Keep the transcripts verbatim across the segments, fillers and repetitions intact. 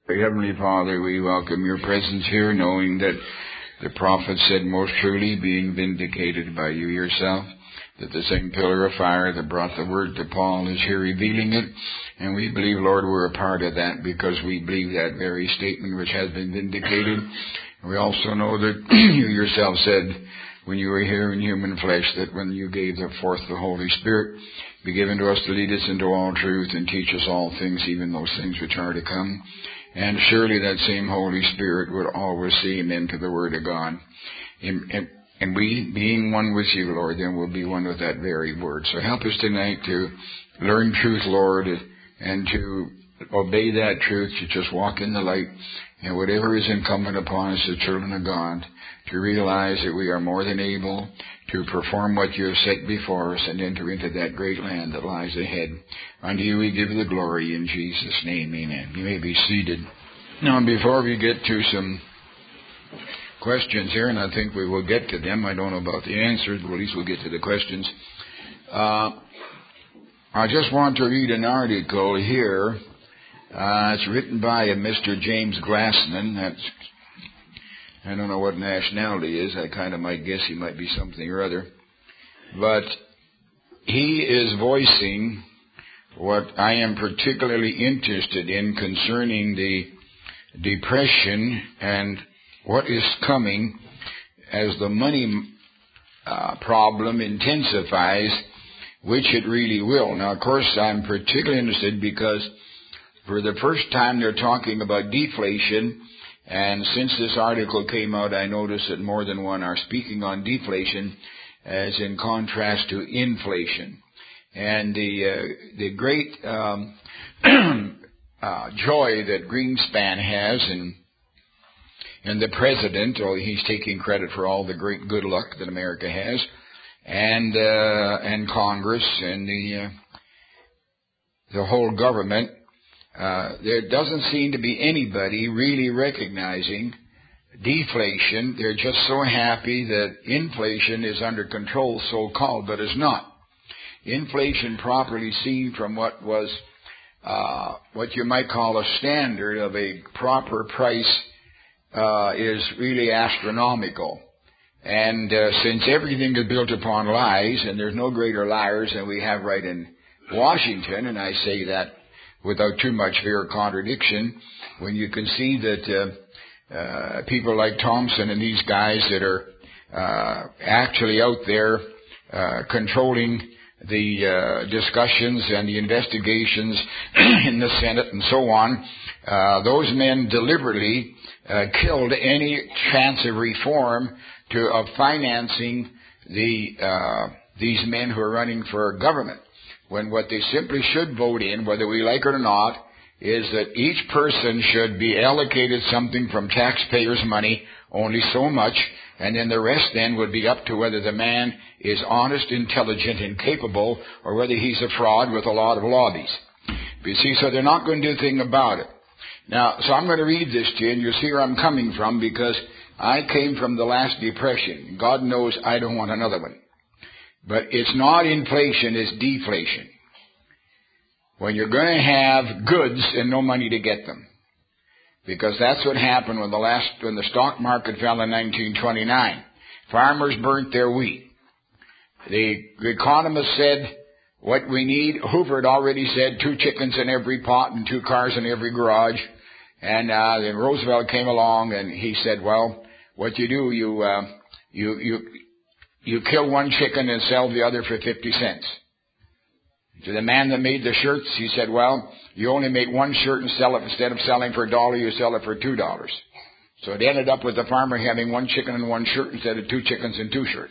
Heavenly Father, we welcome your presence here, knowing that the prophet said most truly, being vindicated by you yourself, that the same pillar of fire that brought the word to Paul is here revealing it. And we believe, Lord, we're a part of that because we believe that very statement which has been vindicated. And we also know that you yourself said when you were here in human flesh that when you gave forth the Holy Spirit, be given to us to lead us into all truth and teach us all things, even those things which are to come. And surely that same Holy Spirit would always see him into the Word of God. And, and, and we, being one with you, Lord, then we'll be one with that very Word. So help us tonight to learn truth, Lord, and to obey that truth, to just walk in the light. And whatever is incumbent upon us, the children of God, to realize that we are more than able to perform what you have set before us and enter into that great land that lies ahead. Unto you we give the glory in Jesus' name, amen. You may be seated. Now, before we get to some questions here, and I think we will get to them, I don't know about the answers, but at least we'll get to the questions. Uh, I just want to read an article here. Uh, it's written by a Mister James Glassman. That's I don't know what nationality is. I kind of might guess he might be something or other. But he is voicing what I am particularly interested in concerning the depression and what is coming as the money uh, problem intensifies, which it really will. Now, of course, I'm particularly interested because for the first time they're talking about deflation. And since this article came out, I noticed that more than one are speaking on deflation as in contrast to inflation. And the uh, the great um, uh, joy that Greenspan has, and and the president, or he's taking credit for all the great good luck that America has, and uh, and Congress and the uh, the whole government. Uh, there doesn't seem to be anybody really recognizing deflation. They're just so happy that inflation is under control, so-called, but it's not. Inflation, properly seen from what was uh, what you might call a standard of a proper price, uh, is really astronomical. And uh, since everything is built upon lies, and there's no greater liars than we have right in Washington, and I say that without too much fear of contradiction, when you can see that uh, uh, people like Thompson and these guys that are uh, actually out there uh, controlling the uh, discussions and the investigations in the Senate and so on, uh, those men deliberately uh, killed any chance of reform to of financing the uh, these men who are running for government. When what they simply should vote in, whether we like it or not, is that each person should be allocated something from taxpayers' money, only so much, and then the rest then would be up to whether the man is honest, intelligent, and capable, or whether he's a fraud with a lot of lobbies. You see, so they're not going to do a thing about it. Now, so I'm going to read this to you, and you'll see where I'm coming from, because I came from the last depression. God knows I don't want another one. But it's not inflation, it's deflation. When you're going to have goods and no money to get them. Because that's what happened when the last, when the stock market fell in nineteen twenty-nine. Farmers burnt their wheat. The, the economist said, what we need, Hoover had already said two chickens in every pot and two cars in every garage. And uh, then Roosevelt came along and he said, well, what you do, you, uh, you, you, You kill one chicken and sell the other for fifty cents. To the man that made the shirts, he said, well, you only make one shirt and sell it. Instead of selling for a dollar, you sell it for two dollars. So it ended up with the farmer having one chicken and one shirt instead of two chickens and two shirts.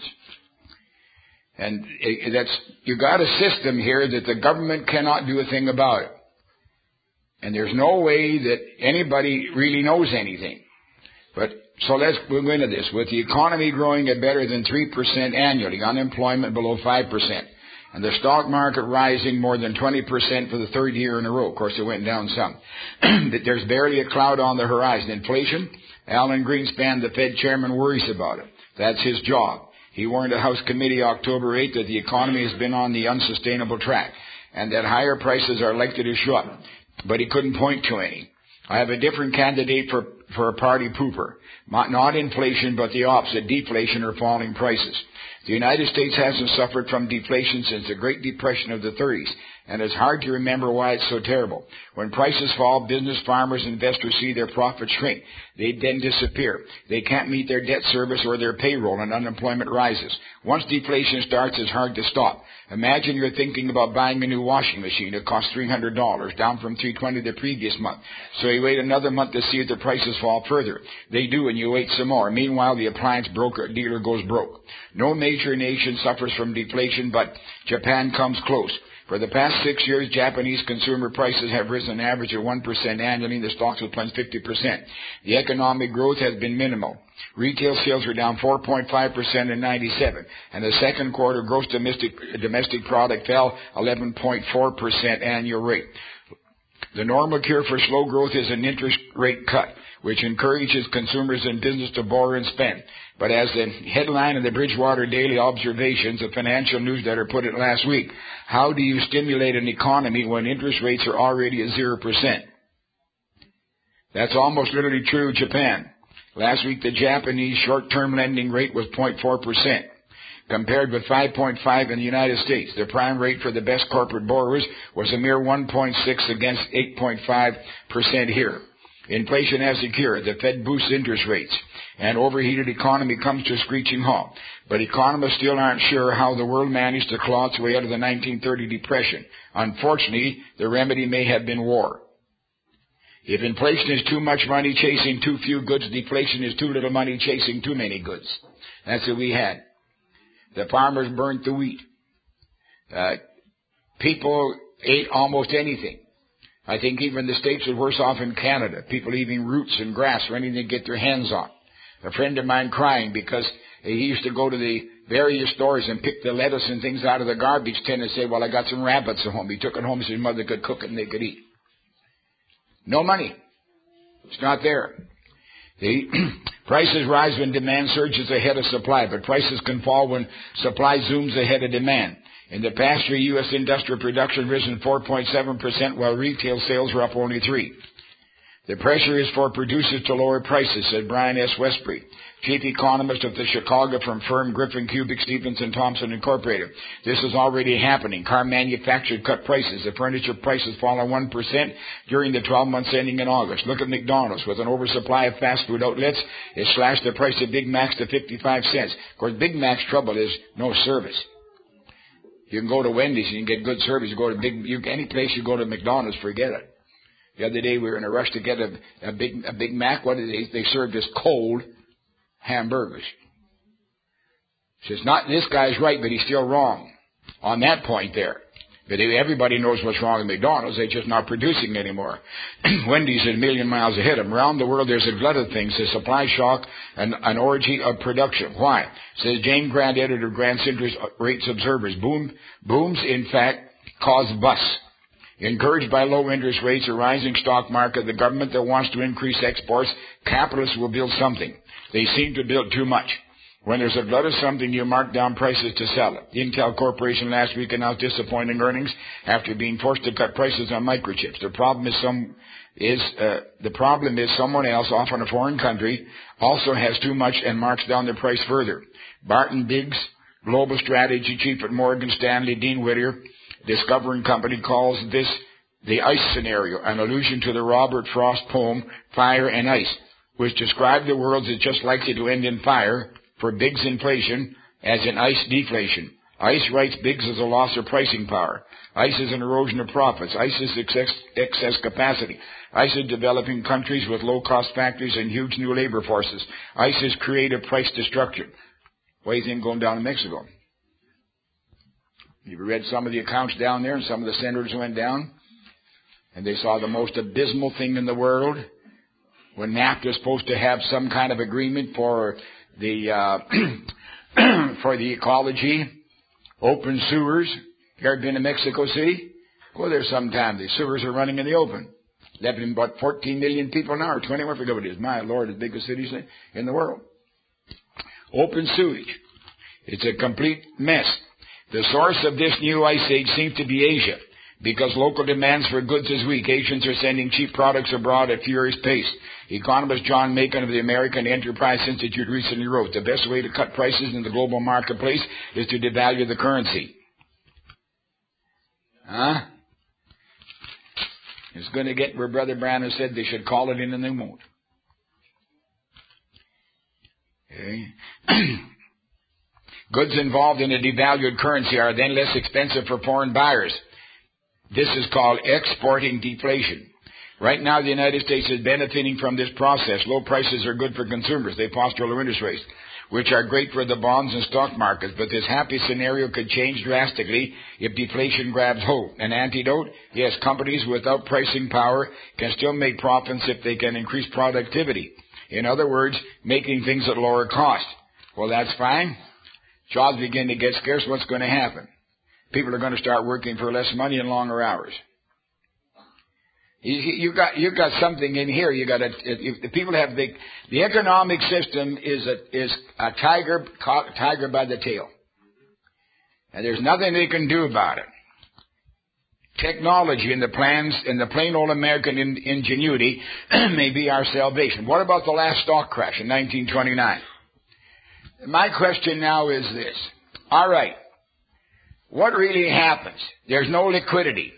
And it, that's, you got a system here that the government cannot do a thing about it. And there's no way that anybody really knows anything. But so let's we'll go into this. With the economy growing at better than three percent annually, unemployment below five percent, and the stock market rising more than twenty percent for the third year in a row. Of course, it went down some. There's barely a cloud on the horizon. Inflation, Alan Greenspan, the Fed chairman, worries about it. That's his job. He warned a House committee October eighth that the economy has been on the unsustainable track and that higher prices are likely to show up. But he couldn't point to any. I have a different candidate for, for a party pooper. Not inflation, but the opposite, deflation or falling prices. The United States hasn't suffered from deflation since the Great Depression of the thirties, and it's hard to remember why it's so terrible. When prices fall, business, farmers, investors see their profits shrink. They then disappear. They can't meet their debt service or their payroll, and unemployment rises. Once deflation starts, it's hard to stop. Imagine you're thinking about buying a new washing machine. It costs three hundred dollars, down from three hundred twenty dollars the previous month. So you wait another month to see if the prices fall further. They do, and you wait some more. Meanwhile, the appliance broker dealer goes broke. No major nation suffers from deflation, but Japan comes close. For the past six years, Japanese consumer prices have risen an average of one percent annually. The stocks have plunged fifty percent. The economic growth has been minimal. Retail sales were down four point five percent in ninety-seven, and the second quarter gross domestic, domestic product fell eleven point four percent annual rate. The normal cure for slow growth is an interest rate cut, which encourages consumers and business to borrow and spend. But as the headline in the Bridgewater Daily Observations, a financial newsletter, put it last week, how do you stimulate an economy when interest rates are already at zero percent? That's almost literally true of Japan. Last week, the Japanese short-term lending rate was zero point four percent, compared with five point five in the United States. The prime rate for the best corporate borrowers was a mere one point six against eight point five percent here. Inflation has secured. The Fed boosts interest rates. An overheated economy comes to a screeching halt. But economists still aren't sure how the world managed to claw its way out of the nineteen thirty depression. Unfortunately, the remedy may have been war. If inflation is too much money chasing too few goods, deflation is too little money chasing too many goods. That's what we had. The farmers burnt the wheat. Uh, people ate almost anything. I think even the States was worse off in Canada. People eating roots and grass or anything to get their hands on. A friend of mine crying because he used to go to the various stores and pick the lettuce and things out of the garbage tin and say, well, I got some rabbits at home. He took it home so his mother could cook it and they could eat. No money. It's not there. The prices rise when demand surges ahead of supply, but prices can fall when supply zooms ahead of demand. In the past year, U S industrial production risen four point seven percent, while retail sales were up only three percent. The pressure is for producers to lower prices, said Brian S. Westbury, chief economist of the Chicago firm Griffin, Cubic, Stevens and Thompson Incorporated. This is already happening. Car manufacturers cut prices. The furniture prices fallen one percent during the twelve months ending in August. Look at McDonald's. With an oversupply of fast food outlets, it slashed the price of Big Macs to fifty-five cents. Of course, Big Mac's trouble is no service. You can go to Wendy's and you can get good service. You go to Big, you, any place you go to McDonald's, forget it. The other day we were in a rush to get a, a big a Big Mac. What did they? They served us cold hamburgers. Says, not this guy's right, but he's still wrong on that point there. But everybody knows what's wrong with McDonald's. They're just not producing anymore. Wendy's is a million miles ahead of them. Around the world, there's a glut of things, a supply shock, and an orgy of production. Why? Says Jane Grant, editor of Grant's Interest Rates Observers. Boom, booms, in fact, cause busts. Encouraged by low interest rates, a rising stock market, the government that wants to increase exports, capitalists will build something. They seem to build too much. When there's a glut of something, you mark down prices to sell it. Intel Corporation last week announced disappointing earnings after being forced to cut prices on microchips. The problem is some is uh, the problem is someone else, often a foreign country, also has too much and marks down the price further. Barton Biggs, global strategy chief at Morgan Stanley, Dean Whittier, Discovering Company, calls this the ice scenario, an allusion to the Robert Frost poem Fire and Ice, which described the world as just likely to end in fire for Biggs inflation as in ice deflation. Ice, writes Biggs, is a loss of pricing power. Ice is an erosion of profits. Ice is excess, excess capacity. Ice is developing countries with low-cost factories and huge new labor forces. Ice is creative price destruction. What do you think going down in Mexico? You've read some of the accounts down there, and some of the senators went down, and they saw the most abysmal thing in the world. When NAFTA is supposed to have some kind of agreement for the uh, for the ecology, open sewers. You ever been to Mexico City? Go there sometime. The sewers are running in the open. Living in about fourteen million people now, or twenty, I forget what it is. My Lord, the biggest cities in the world. Open sewage. It's a complete mess. The source of this new ice age seems to be Asia. Because local demands for goods is weak, Asians are sending cheap products abroad at furious pace. Economist John Macon of the American Enterprise Institute recently wrote, the best way to cut prices in the global marketplace is to devalue the currency. Huh? It's going to get where Brother Branham said they should call it in and they won't. Okay. Goods involved in a devalued currency are then less expensive for foreign buyers. This is called exporting deflation. Right now, the United States is benefiting from this process. Low prices are good for consumers. They foster low interest rates, which are great for the bonds and stock markets. But this happy scenario could change drastically if deflation grabs hold. An antidote? Yes, companies without pricing power can still make profits if they can increase productivity. In other words, making things at lower cost. Well, that's fine. Jobs begin to get scarce. What's going to happen? People are going to start working for less money and longer hours. You, you got you got something in here. You got a, if the people have the the economic system is a is a tiger caught tiger by the tail, and there's nothing they can do about it. Technology and the plans and the plain old American in, ingenuity may be our salvation. What about the last stock crash in nineteen twenty-nine? My question now is this: all right. What really happens? There's no liquidity.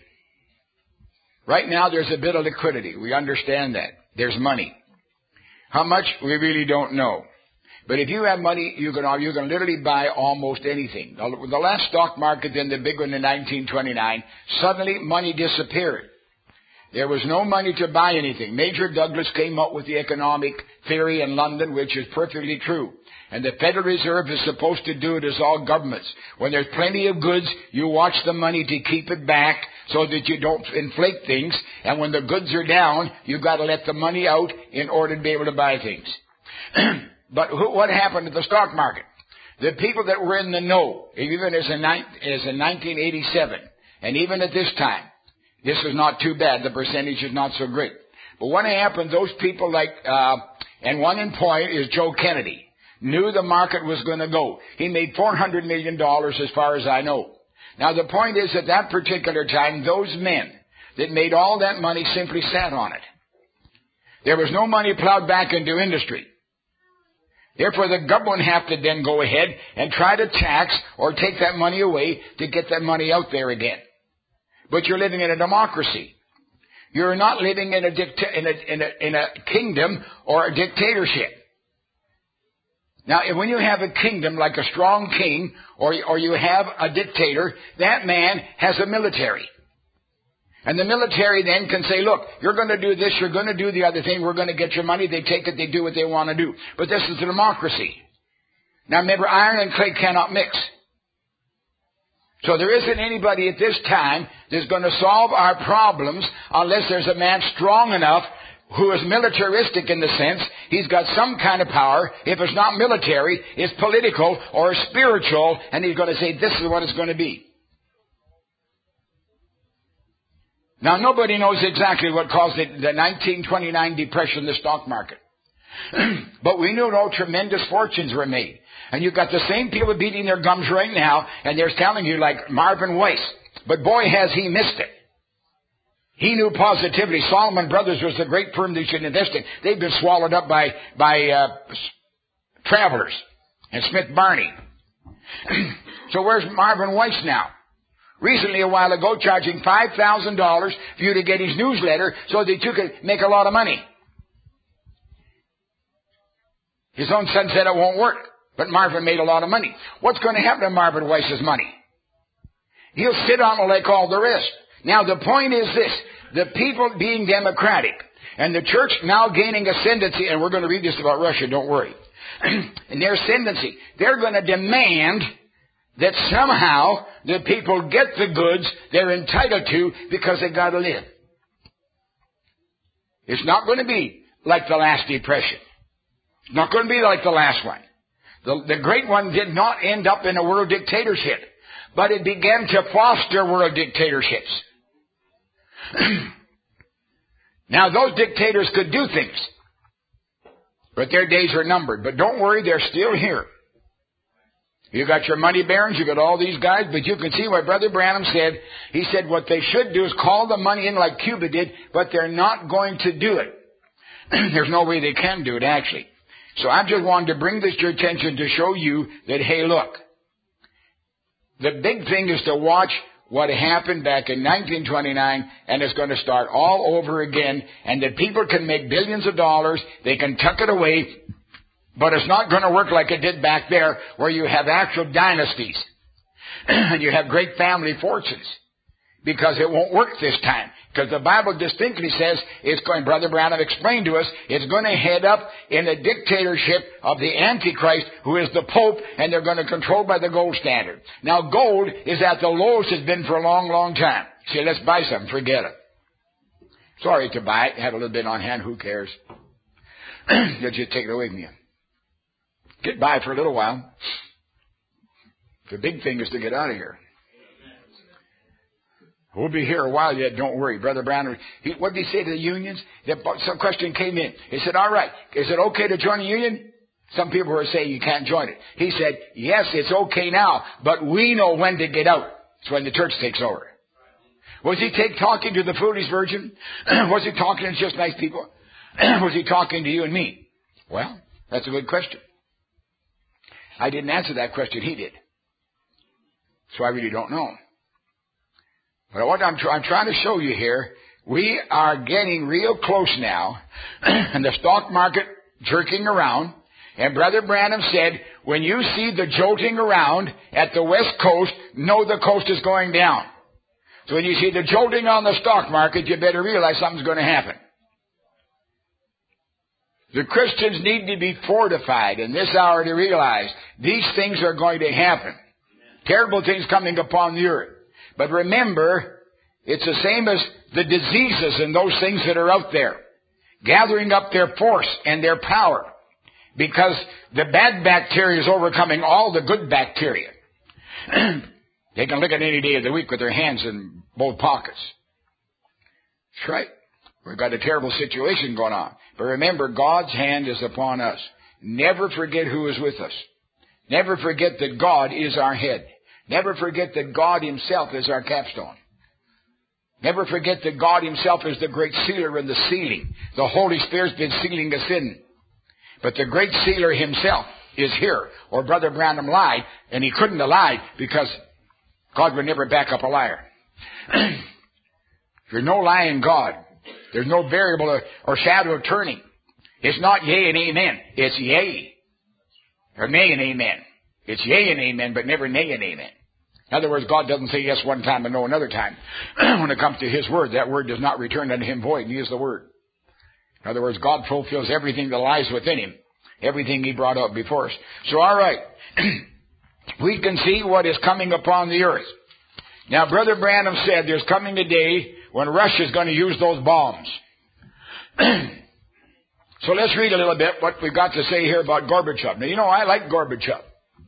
Right now there's a bit of liquidity. We understand that. There's money. How much? We really don't know. But if you have money, you can, you can literally buy almost anything. The last stock market, then the big one in nineteen twenty-nine, suddenly money disappeared. There was no money to buy anything. Major Douglas came up with the economic theory in London, which is perfectly true. And the Federal Reserve is supposed to do it as all governments. When there's plenty of goods, you watch the money to keep it back so that you don't inflate things. And when the goods are down, you've got to let the money out in order to be able to buy things. But who, what happened to the stock market? The people that were in the know, even as in, as in nineteen eighty-seven, and even at this time, this is not too bad. The percentage is not so great. But what happened, those people like, uh, and one in point is Joe Kennedy, knew the market was going to go. He made four hundred million dollars as far as I know. Now the point is, at that particular time, those men that made all that money simply sat on it. There was no money plowed back into industry. Therefore, the government have to then go ahead and try to tax or take that money away to get that money out there again. But you're living in a democracy. You're not living in a, dicta- in a, in a, in a kingdom or a dictatorship. Now, when you have a kingdom like a strong king, or, or you have a dictator, that man has a military. And the military then can say, look, you're going to do this, you're going to do the other thing, we're going to get your money, they take it, they do what they want to do. But this is a democracy. Now remember, iron and clay cannot mix. So there isn't anybody at this time that's going to solve our problems unless there's a man strong enough who is militaristic in the sense he's got some kind of power. If it's not military, it's political or spiritual, and he's going to say, this is what it's going to be. Now, nobody knows exactly what caused the, the nineteen twenty-nine depression in the stock market. But we know no tremendous fortunes were made. And you've got the same people beating their gums right now, and they're telling you like Marvin Weiss. But boy, has he missed it. He knew positively Solomon Brothers was the great firm they should invest in. They've been swallowed up by, by uh, Travelers and Smith Barney. So where's Marvin Weiss now? Recently, a while ago, charging five thousand dollars for you to get his newsletter so that you could make a lot of money. His own son said it won't work, but Marvin made a lot of money. What's going to happen to Marvin Weiss's money? He'll sit on it like all the rest. Now, the point is this. The people being democratic and the church now gaining ascendancy, and we're going to read this about Russia, don't worry. And their ascendancy, they're going to demand that somehow the people get the goods they're entitled to because they got to live. It's not going to be like the last depression. It's not going to be like the last one. The, the great one did not end up in a world dictatorship, but it began to foster world dictatorships. Now, those dictators could do things, but their days are numbered. But don't worry, they're still here. You got your money barons, you got all these guys, but you can see what Brother Branham said. He said what they should do is call the money in like Cuba did, but they're not going to do it. There's no way they can do it, actually. So I just wanted to bring this to your attention to show you that, hey, look, the big thing is to watch what happened back in nineteen twenty-nine, and it's going to start all over again, and that people can make billions of dollars, they can tuck it away, but it's not going to work like it did back there, where you have actual dynasties, and you have great family fortunes, because it won't work this time. Because the Bible distinctly says it's going, Brother Branham explained to us, it's going to head up in the dictatorship of the Antichrist, who is the Pope, and they're going to control by the gold standard. Now, gold is at the lowest it's been for a long, long time. Say, let's buy something, forget it. Sorry to buy it, had a little bit on hand, who cares? They'll just take it away from you. Get by for a little while. The big thing is to get out of here. We'll be here a while yet, don't worry. Brother Brown, he, what did he say to the unions? Some question came in. He said, all right, is it okay to join a union? Some people were saying you can't join it. He said, yes, it's okay now, but we know when to get out. It's when the church takes over. Was he take, talking to the foolish virgin? Was he talking to just nice people? Was he talking to you and me? Well, that's a good question. I didn't answer that question. He did. So I really don't know. But what I'm, try- I'm trying to show you here, we are getting real close now, and the stock market jerking around. And Brother Branham said, when you see the jolting around at the West Coast, know the coast is going down. So when you see the jolting on the stock market, you better realize something's going to happen. The Christians need to be fortified in this hour to realize these things are going to happen. Terrible things coming upon the earth. But remember, it's the same as the diseases and those things that are out there, gathering up their force and their power, because the bad bacteria is overcoming all the good bacteria. They can lick it any day of the week with their hands in both pockets. That's right. We've got a terrible situation going on. But remember, God's hand is upon us. Never forget who is with us. Never forget that God is our head. Never forget that God Himself is our capstone. Never forget that God Himself is the great sealer and the sealing. The Holy Spirit's been sealing us in. But the great sealer Himself is here. Or Brother Branham lied, and he couldn't have lied because God would never back up a liar. There's no lying God. There's no variable or, or shadow of turning. It's not yea and amen. It's yea. Or nay and amen. It's yea and amen, but never nay and amen. In other words, God doesn't say yes one time and no another time. When it comes to His word, that word does not return unto Him void, and He is the word. In other words, God fulfills everything that lies within Him. Everything He brought out before us. So, all right. We can see what is coming upon the earth. Now, Brother Branham said there's coming a day when Russia is going to use those bombs. So let's read a little bit what we've got to say here about Gorbachev. Now, you know, I like Gorbachev.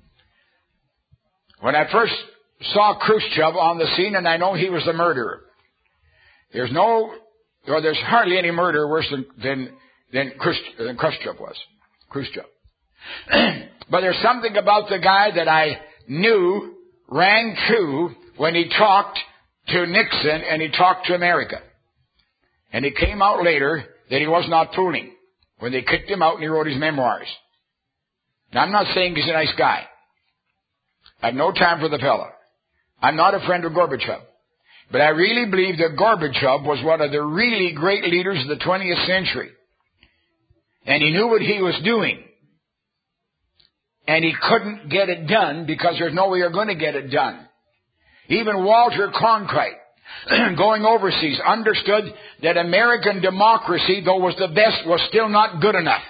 When I first saw Khrushchev on the scene, and I know he was the murderer. There's no, or there's hardly any murder worse than, than, than, Khrushchev, than Khrushchev was. Khrushchev. But there's something about the guy that I knew rang true when he talked to Nixon and he talked to America. And it came out later that he was not fooling when they kicked him out and he wrote his memoirs. Now, I'm not saying he's a nice guy. I have no time for the fellow. I'm not a friend of Gorbachev. But I really believe that Gorbachev was one of the really great leaders of the twentieth century. And he knew what he was doing. And he couldn't get it done because there's no way you're going to get it done. Even Walter Cronkite, going overseas, understood that American democracy, though was the best, was still not good enough.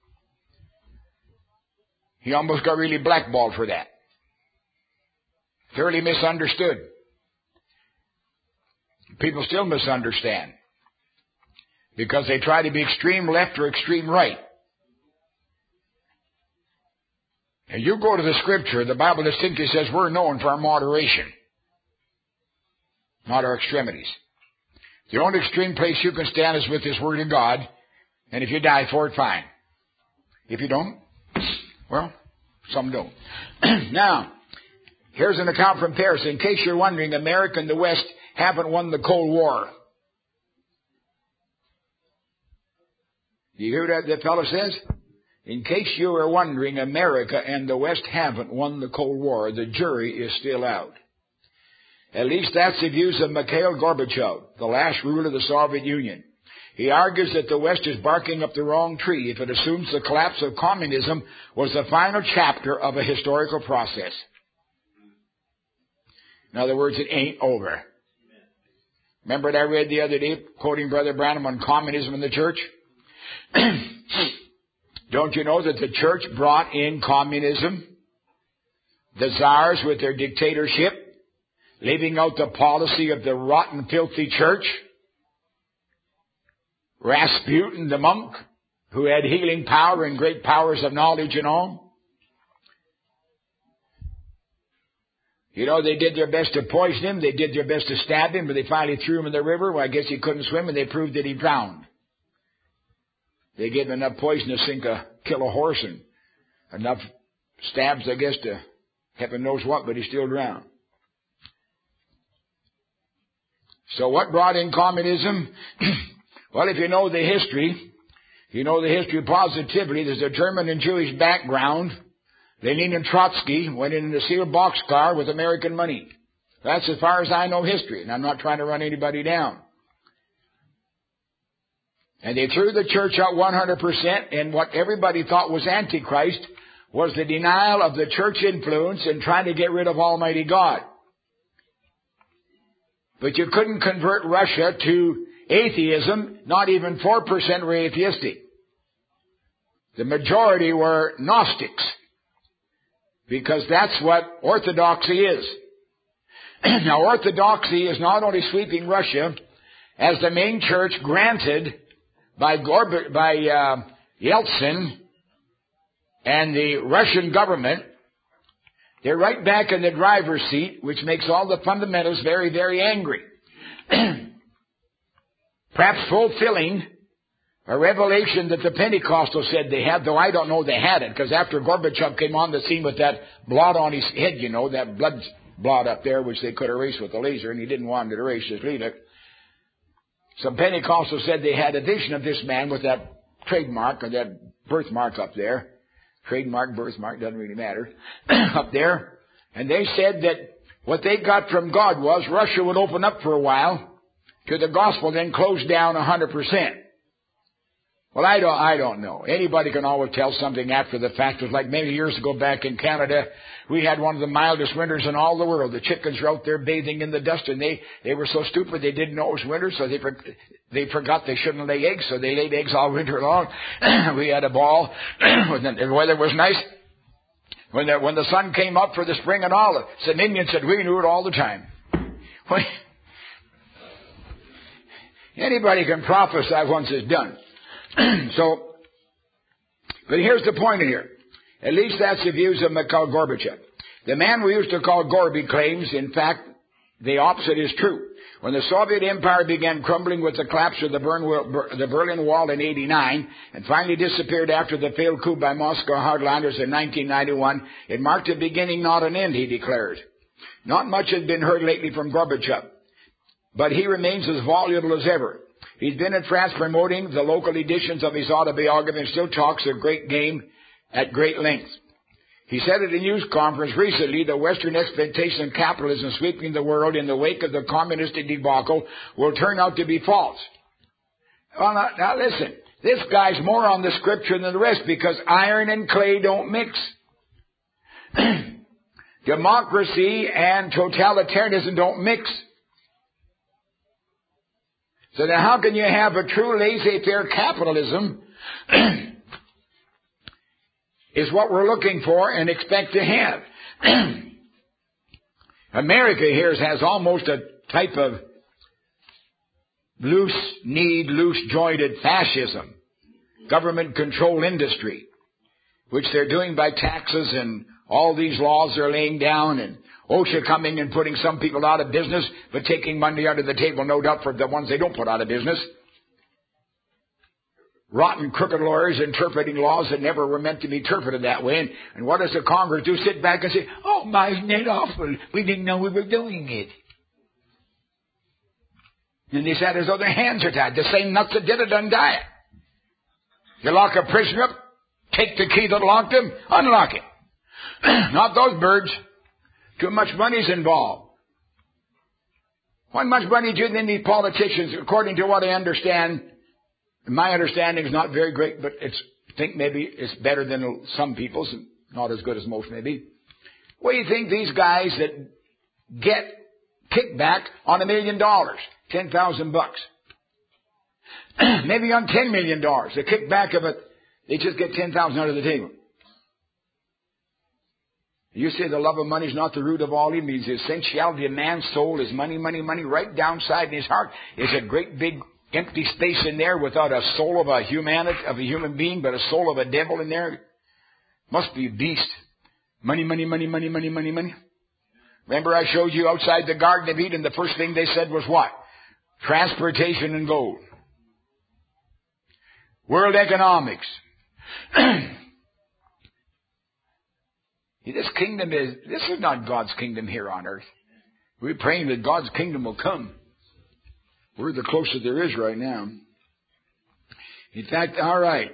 He almost got really blackballed for that. Thoroughly misunderstood. People still misunderstand because they try to be extreme left or extreme right. And you go to the Scripture, the Bible distinctly says we're known for our moderation, not our extremities. The only extreme place you can stand is with this Word of God, and if you die for it, fine. If you don't, well, Some don't. Now, here's an account from Paris. In case you're wondering, America and the West haven't won the Cold War. Do you hear what that fellow says? In case you were wondering, America and the West haven't won the Cold War. The jury is still out. At least that's the views of Mikhail Gorbachev, the last ruler of the Soviet Union. He argues that the West is barking up the wrong tree if it assumes the collapse of communism was the final chapter of a historical process. In other words, it ain't over. Remember what I read the other day, quoting Brother Branham on communism in the church? Don't you know that the church brought in communism? The czars with their dictatorship, leaving out the policy of the rotten, filthy church. Rasputin, the monk, who had healing power and great powers of knowledge and all. You know, they did their best to poison him. They did their best to stab him, but they finally threw him in the river. Well, I guess he couldn't swim, and they proved that he drowned. They gave him enough poison to sink a, kill a horse, and enough stabs, I guess, to heaven knows what, but he still drowned. So what brought in communism? Well, if you know the history, you know the history positively. There's a German and Jewish background. Lenin and Trotsky went in a sealed boxcar with American money. That's as far as I know history, and I'm not trying to run anybody down. And they threw the church out one hundred percent, and what everybody thought was Antichrist was the denial of the church influence and trying to get rid of Almighty God. But you couldn't convert Russia to atheism. Not even four percent were atheistic. The majority were Gnostics, because that's what orthodoxy is. Now, orthodoxy is not only sweeping Russia, as the main church granted by, Gorb- by uh, Yeltsin and the Russian government. They're right back in the driver's seat, which makes all the fundamentals very, very angry. Perhaps fulfilling a revelation that the Pentecostals said they had, though I don't know they had it, because after Gorbachev came on the scene with that blot on his head, you know, that blood blot up there, which they could erase with a laser, and he didn't want to erase, just leave it. Some Pentecostals said they had a vision of this man with that trademark, or that birthmark up there. Trademark, birthmark, doesn't really matter, up there. And they said that what they got from God was Russia would open up for a while to the gospel, then close down one hundred percent. Well, I don't, I don't know. Anybody can always tell something after the fact. It was like many years ago back in Canada, we had one of the mildest winters in all the world. The chickens were out there bathing in the dust, and they, they were so stupid they didn't know it was winter, so they, they forgot they shouldn't lay eggs, so they laid eggs all winter long. We had a ball. The weather was nice. When the, when the sun came up for the spring and all, some Indians said, we knew it all the time. Anybody can prophesy once it's done. So, but here's the point here. At least that's the views of Mikhail Gorbachev. The man we used to call Gorby claims, in fact, the opposite is true. When the Soviet Empire began crumbling with the collapse of the, Bern, the Berlin Wall in eighty-nine and finally disappeared after the failed coup by Moscow hardliners in nineteen ninety-one, it marked a beginning, not an end, he declared. Not much has been heard lately from Gorbachev, but he remains as voluble as ever. He's been in France promoting the local editions of his autobiography and still talks a great game at great length. He said at a news conference recently the Western expectation of capitalism sweeping the world in the wake of the communistic debacle will turn out to be false. Well, now, now listen, this guy's more on the scripture than the rest, because iron and clay don't mix. Democracy and totalitarianism don't mix. So then how can you have a true laissez-faire capitalism is what we're looking for and expect to have. America here has almost a type of loose-kneed, loose-jointed fascism, government-controlled industry, which they're doing by taxes and all these laws they're laying down, and OSHA coming and putting some people out of business, but taking money under the table, no doubt, for the ones they don't put out of business. rotten, crooked lawyers interpreting laws that never were meant to be interpreted that way. And, and what does the Congress do? Sit back and say, oh, my, isn't it awful? We didn't know we were doing it. And they said as though their hands are tied. The same nuts that did it untie it. You lock a prisoner up, take the key that locked him, unlock it. Not those birds. Too much money's involved. How much money do you think these politicians, according to what I understand, my understanding is not very great, but it's, I think maybe it's better than some people's, not as good as most maybe. What do you think these guys that get kickback on a million dollars, ten thousand bucks, maybe on ten million dollars, the kickback of it, they just get ten thousand out of the table. You say the love of money is not the root of all evil. The essentiality of man's soul is money, money, money. Right downside in his heart is a great big empty space in there without a soul of a humanity, of a human being, but a soul of a devil in there. Must be a beast. Money, money, money, money, money, money, money. Remember I showed you outside the Garden of Eden, the first thing they said was what? Transportation and gold. World economics. This kingdom is, this is not God's kingdom here on earth. We're praying that God's kingdom will come. We're the closest there is right now. In fact, all right.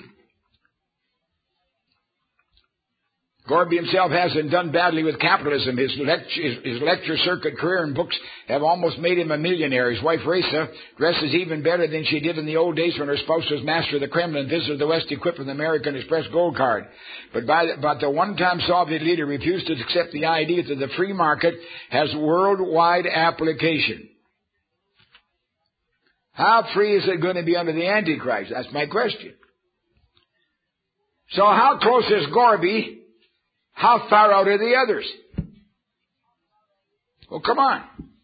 Gorby himself hasn't done badly with capitalism. His lecture, his lecture circuit career and books have almost made him a millionaire. His wife, Reza, dresses even better than she did in the old days when her spouse was master of the Kremlin and visited the West equipped with an American Express gold card. But, by the, but the one-time Soviet leader refused to accept the idea that the free market has worldwide application. How free is it going to be under the Antichrist? That's my question. So how close is Gorby? How far out are the others? Well, come on.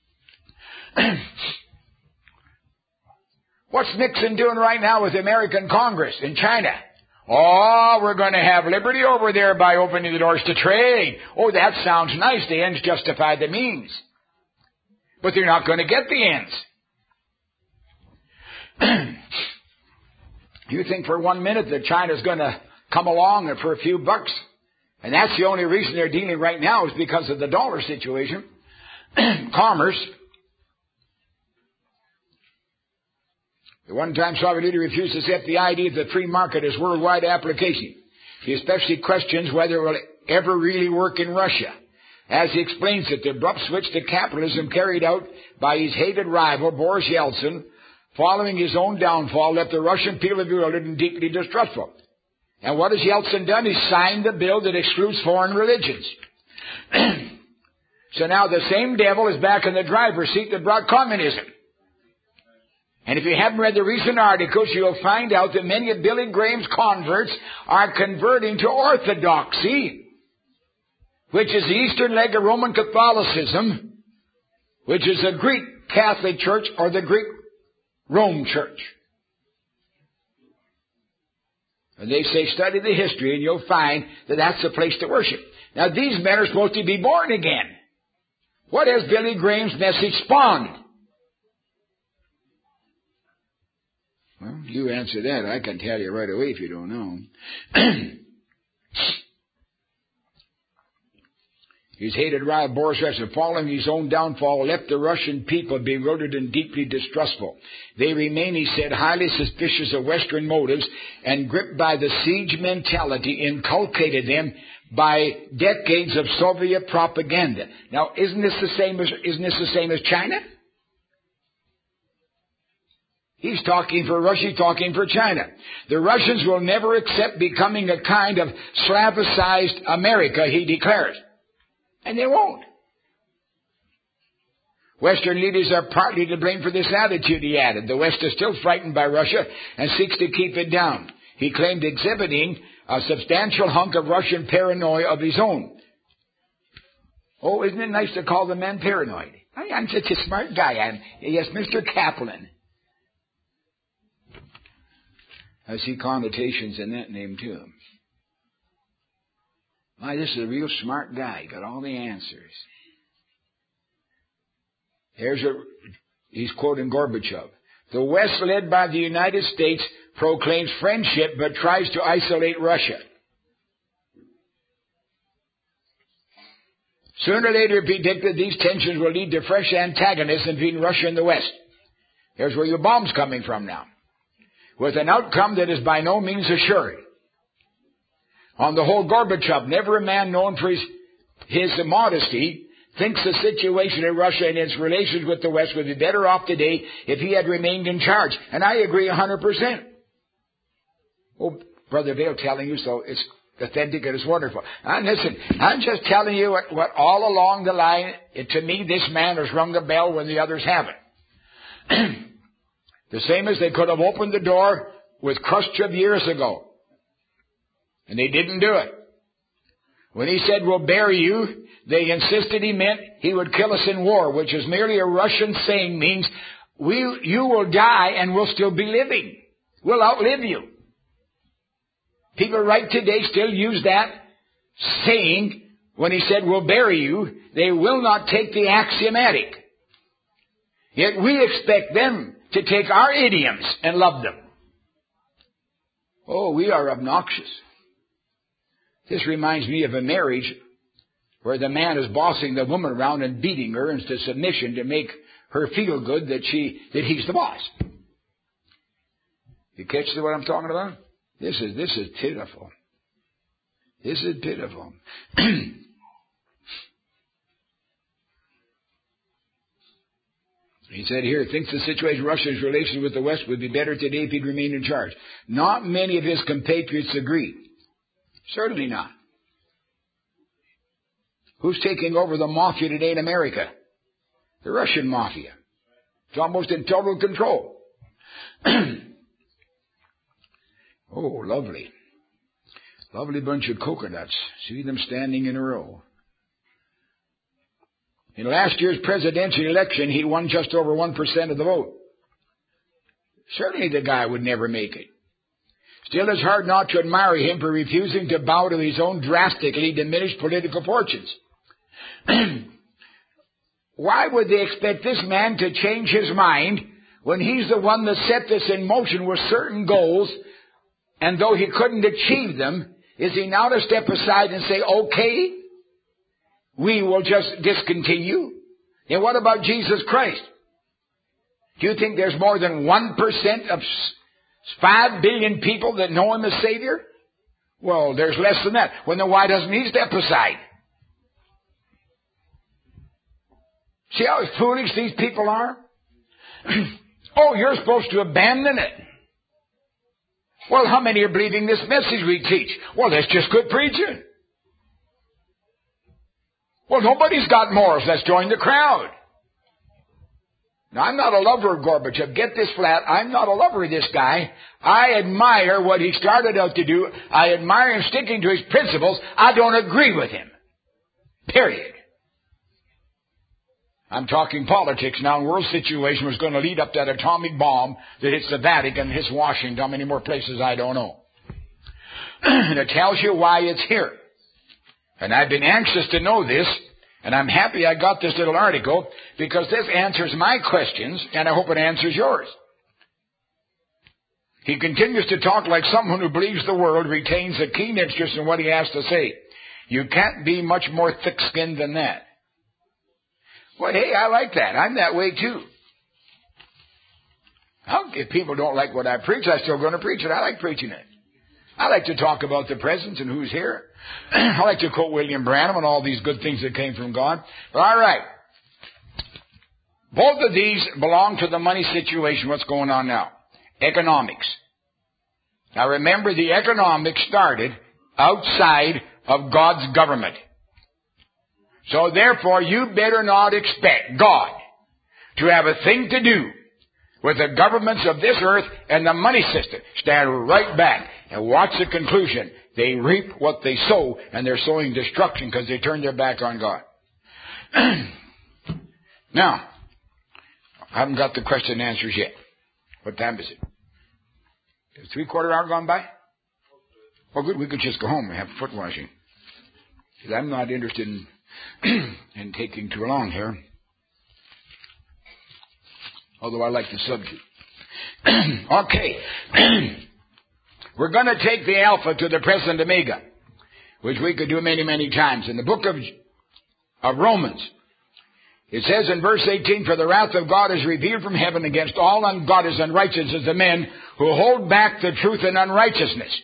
What's Nixon doing right now with the American Congress in China? Oh, we're going to have liberty over there by opening the doors to trade. Oh, that sounds nice. The ends justify the means. But they're not going to get the ends. You think for one minute that China's going to come along and for a few bucks? And that's the only reason they're dealing right now is because of the dollar situation. Commerce. The one-time Soviet leader refused to accept the idea that the free market is worldwide application. He especially questions whether it will ever really work in Russia. As he explains it, the abrupt switch to capitalism carried out by his hated rival, Boris Yeltsin, following his own downfall, left the Russian people bewildered and deeply distrustful. And what has Yeltsin done? He signed the bill that excludes foreign religions. So now the same devil is back in the driver's seat that brought communism. And if you haven't read the recent articles, you'll find out that many of Billy Graham's converts are converting to Orthodoxy, which is the eastern leg of Roman Catholicism, which is the Greek Catholic Church or the Greek Rome Church. And they say, study the history, and you'll find that that's the place to worship. Now, these men are supposed to be born again. What has Billy Graham's message spawned? Well, you answer that. I can tell you right away if you don't know. His hated rival Boris Yeltsin, following his own downfall, left the Russian people bewildered and deeply distrustful. They remain, he said, highly suspicious of Western motives and gripped by the siege mentality inculcated them by decades of Soviet propaganda. Now, isn't this the same as isn't this the same as China? He's talking for Russia, he's talking for China. The Russians will never accept becoming a kind of Slavicized America, he declares. And they won't. Western leaders are partly to blame for this attitude, he added. The West is still frightened by Russia and seeks to keep it down. He claimed exhibiting a substantial hunk of Russian paranoia of his own. Oh, isn't it nice to call the man paranoid? I, I'm such a smart guy. I'm, yes, Mister Kaplan. I see connotations in that name, too. My, this is a real smart guy. Got all the answers. Here's a, he's quoting Gorbachev. The West, led by the United States, proclaims friendship but tries to isolate Russia. Sooner or later, predicted these tensions will lead to fresh antagonism between Russia and the West. Here's where your bomb's coming from now. With an outcome that is by no means assured. On the whole, Gorbachev, never a man known for his, his modesty, thinks the situation in Russia and its relations with the West would be better off today if he had remained in charge. And I agree one hundred percent. Oh, Brother Vail telling you so. It's authentic and it's wonderful. And listen, I'm just telling you what, what all along the line, it, to me, this man has rung the bell when the others haven't. The same as they could have opened the door with Khrushchev years ago. And they didn't do it. When he said, we'll bury you, they insisted he meant he would kill us in war, which is merely a Russian saying, means we, you will die and we'll still be living. We'll outlive you. People right today still use that saying when he said, we'll bury you. They will not take the axiomatic. Yet we expect them to take our idioms and love them. Oh, we are obnoxious. This reminds me of a marriage where the man is bossing the woman around and beating her into submission to make her feel good that she that he's the boss. You catch what I'm talking about? This is this is pitiful. This is pitiful. He said here, thinks the situation Russia's relations with the West would be better today if he'd remained in charge. Not many of his compatriots agree. Certainly not. Who's taking over the mafia today in America? The Russian mafia. It's almost in total control. Oh, lovely. Lovely bunch of coconuts. See them standing in a row. In last year's presidential election, he won just over one percent of the vote. Certainly the guy would never make it. Still, it's hard not to admire him for refusing to bow to his own drastically diminished political fortunes. Why would they expect this man to change his mind when he's the one that set this in motion with certain goals, and though he couldn't achieve them, is he now to step aside and say, okay, we will just discontinue? And what about Jesus Christ? Do you think there's more than one percent of five billion people that know him as Savior? Well, there's less than that. Well, then why doesn't he step aside? See how foolish these people are? Oh, you're supposed to abandon it. Well, how many are believing this message we teach? Well, that's just good preaching. Well, nobody's got morals. Let's join the crowd. Now, I'm not a lover of Gorbachev. Get this flat. I'm not a lover of this guy. I admire what he started out to do. I admire him sticking to his principles. I don't agree with him. Period. I'm talking politics now. The world situation was going to lead up to that atomic bomb that hits the Vatican, hits Washington, how many more places I don't know. And it tells you why it's here. And I've been anxious to know this, and I'm happy I got this little article, because this answers my questions, and I hope it answers yours. He continues to talk like someone who believes the world retains a keen interest in what he has to say. You can't be much more thick-skinned than that. Well, hey, I like that. I'm that way too. If people don't like what I preach, I'm still going to preach it. I like preaching it. I like to talk about the presence and who's here. I like to quote William Branham and all these good things that came from God. But all right. Both of these belong to the money situation. What's going on now? Economics. Now remember, the economics started outside of God's government. So therefore, you better not expect God to have a thing to do with the governments of this earth and the money system. Stand right back and watch the conclusion. They reap what they sow, and they're sowing destruction because they turned their back on God. Now, I haven't got the question and answers yet. What time is it? Is three quarter hour gone by? Oh, good. We could just go home and have foot washing. Because I'm not interested in and taking too long here. Although I like the subject. Okay. We're going to take the Alpha to the present Omega, which we could do many, many times. In the book of, of Romans, it says in verse eighteen, for the wrath of God is revealed from heaven against all ungodliness and unrighteousness of men who hold back the truth in unrighteousness.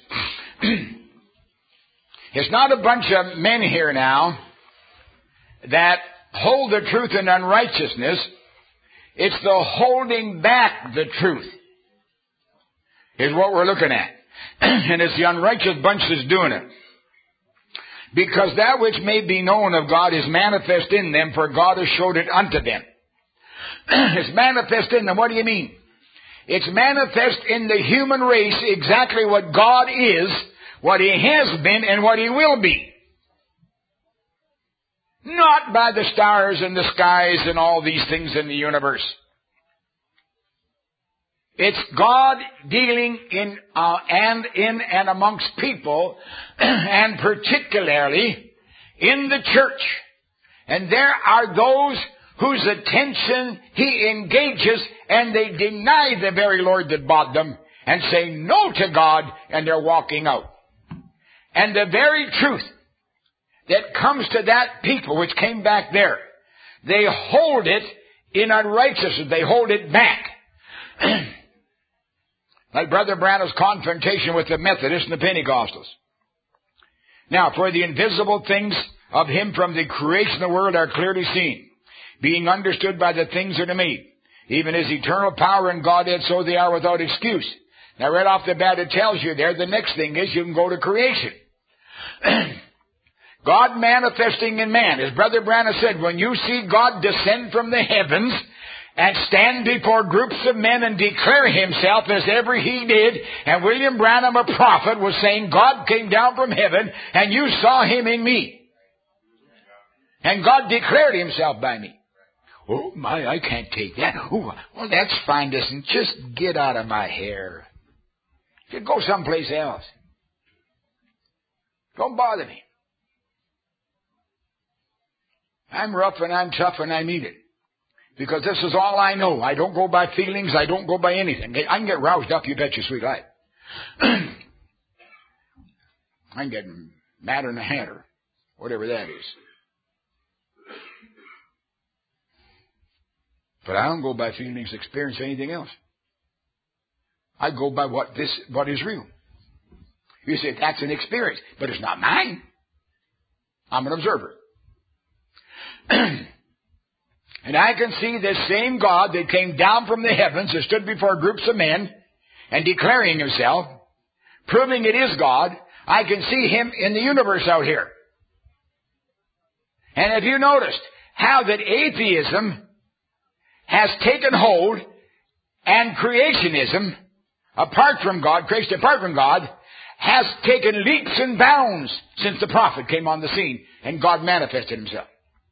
It's not a bunch of men here now that hold the truth in unrighteousness. It's the holding back the truth is what we're looking at. And it's the unrighteous bunch that's doing it. Because that which may be known of God is manifest in them, for God has showed it unto them. It's manifest in them. What do you mean? It's manifest in the human race exactly what God is, what He has been, and what He will be. Not by the stars and the skies and all these things in the universe. It's God dealing in uh, and in and amongst people, and particularly in the church. And there are those whose attention He engages, and they deny the very Lord that bought them and say no to God, and they're walking out. And the very truth that comes to that people which came back there, they hold it in unrighteousness. They hold it back. Like Brother Branham's confrontation with the Methodists and the Pentecostals. Now, for the invisible things of Him from the creation of the world are clearly seen, being understood by the things that are made. Even His eternal power and Godhead, so they are without excuse. Now, right off the bat, it tells you there, the next thing is you can go to creation. God manifesting in man. As Brother Branham said, when you see God descend from the heavens and stand before groups of men and declare Himself as ever He did, and William Branham, a prophet, was saying, God came down from heaven and you saw Him in me. And God declared Himself by me. Oh my, I can't take that. Oh, well, that's fine. Listen, just get out of my hair. You go someplace else. Don't bother me. I'm rough and I'm tough and I mean it. Because this is all I know. I don't go by feelings. I don't go by anything. I can get roused up, you bet your sweet life. I can get madder than a hatter, whatever that is. But I don't go by feelings, experience, anything else. I go by what this, what is real. You say, that's an experience, but it's not mine. I'm an observer. And I can see this same God that came down from the heavens and stood before groups of men and declaring Himself, proving it is God. I can see Him in the universe out here. And have you noticed how that atheism has taken hold and creationism, apart from God, creation apart from God, has taken leaps and bounds since the prophet came on the scene and God manifested Himself?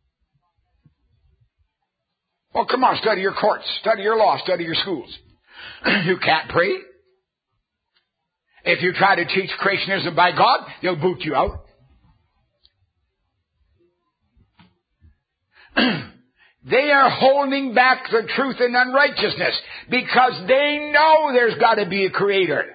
Well, come on, study your courts, study your law, study your schools. You can't pray. If you try to teach creationism by God, they'll boot you out. They are holding back the truth in unrighteousness because they know there's got to be a creator.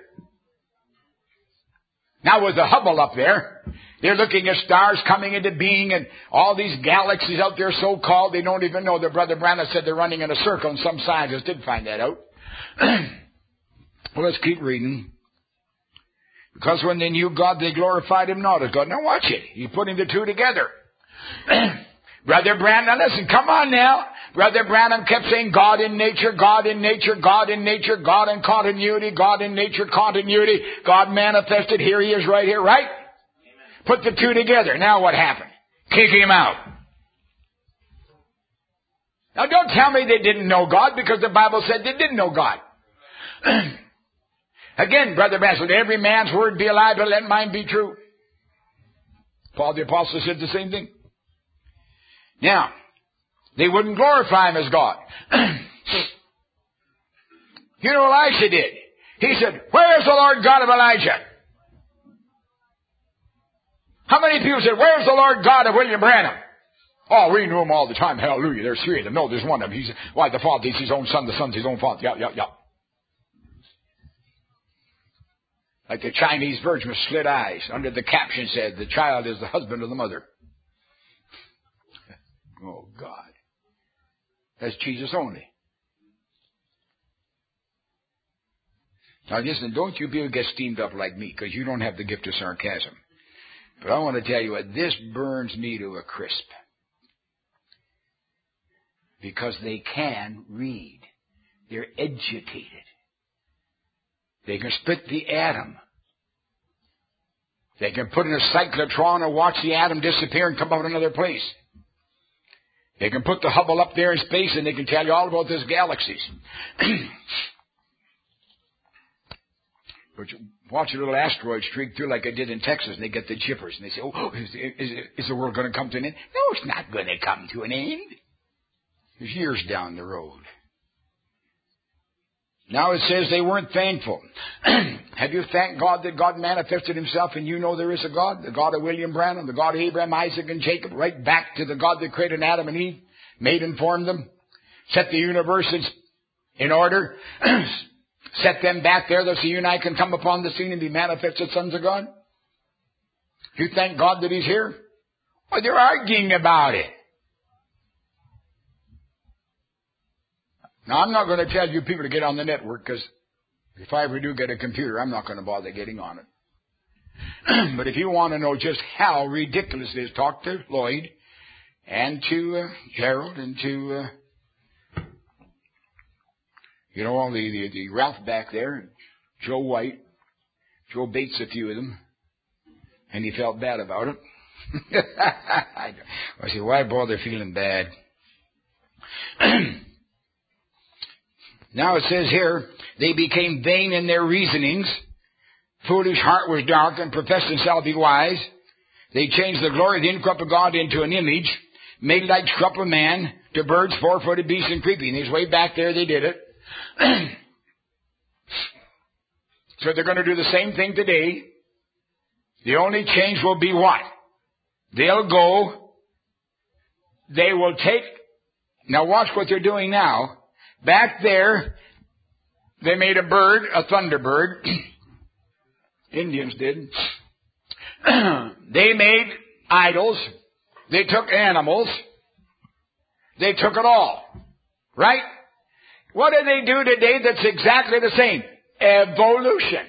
Now with the Hubble up there, they're looking at stars coming into being and all these galaxies out there so-called, they don't even know. Their Brother Branham said they're running in a circle, and some scientists did find that out. Well, let's keep reading. Because when they knew God, they glorified Him not as God. Now watch it. He's putting the two together. Brother Branham, listen, come on now. Brother Branham kept saying God in nature, God in nature, God in nature, God in continuity, God in nature, continuity. God manifested. Here He is right here, right? Put the two together. Now what happened? Kick Him out. Now don't tell me they didn't know God, because the Bible said they didn't know God. Again, Brother Branham said, every man's word be a lie, but let mine be true. Paul the Apostle said the same thing. Now, they wouldn't glorify Him as God. You know what Elisha did? He said, where is the Lord God of Elijah? How many people said, where's the Lord God of William Branham? Oh, we knew Him all the time. Hallelujah. There's three of them. No, there's one of them. He's, why, the Father, He's His own Son. The Son's His own Father. Yeah, yeah, yeah. Like the Chinese version with slit eyes. Under the caption said, the child is the husband of the mother. Oh, God. That's Jesus only. Now listen, don't you people get steamed up like me, because you don't have the gift of sarcasm. But I want to tell you what, this burns me to a crisp. Because they can read. They're educated. They can split the atom. They can put in a cyclotron and watch the atom disappear and come out another place. They can put the Hubble up there in space and they can tell you all about these galaxies. But watch a little asteroid streak through like it did in Texas, and they get the jippers, and they say, oh, is, is, is the world going to come to an end? No, it's not going to come to an end. It's years down the road. Now it says they weren't thankful. Have you thanked God that God manifested himself and you know there is a God? The God of William Branham, the God of Abraham, Isaac, and Jacob, right back to the God that created Adam and Eve, made and formed them, set the universes in order, set them back there so you and I can come upon the scene and be manifested sons of God? You thank God that he's here? Well, they're arguing about it. Now, I'm not going to tell you people to get on the network, because if I ever do get a computer, I'm not going to bother getting on it. But if you want to know just how ridiculous it is, talk to Lloyd and to uh, Gerald and to, uh, you know, all the, the, the Ralph back there, and Joe White, Joe Bates, a few of them, and he felt bad about it. I said, why bother feeling bad? Now it says here, they became vain in their reasonings. Foolish heart was dark and professed themselves to be wise. They changed the glory of the incorruptible God into an image, made like corruptible man to birds, four-footed beasts, and creeping. He's way back there, they did it. So they're going to do the same thing today. The only change will be what? They'll go, they will take, now watch what they're doing now. Back there, they made a bird, a thunderbird. Indians did. They made idols. They took animals. They took it all. Right? What do they do today that's exactly the same? Evolution.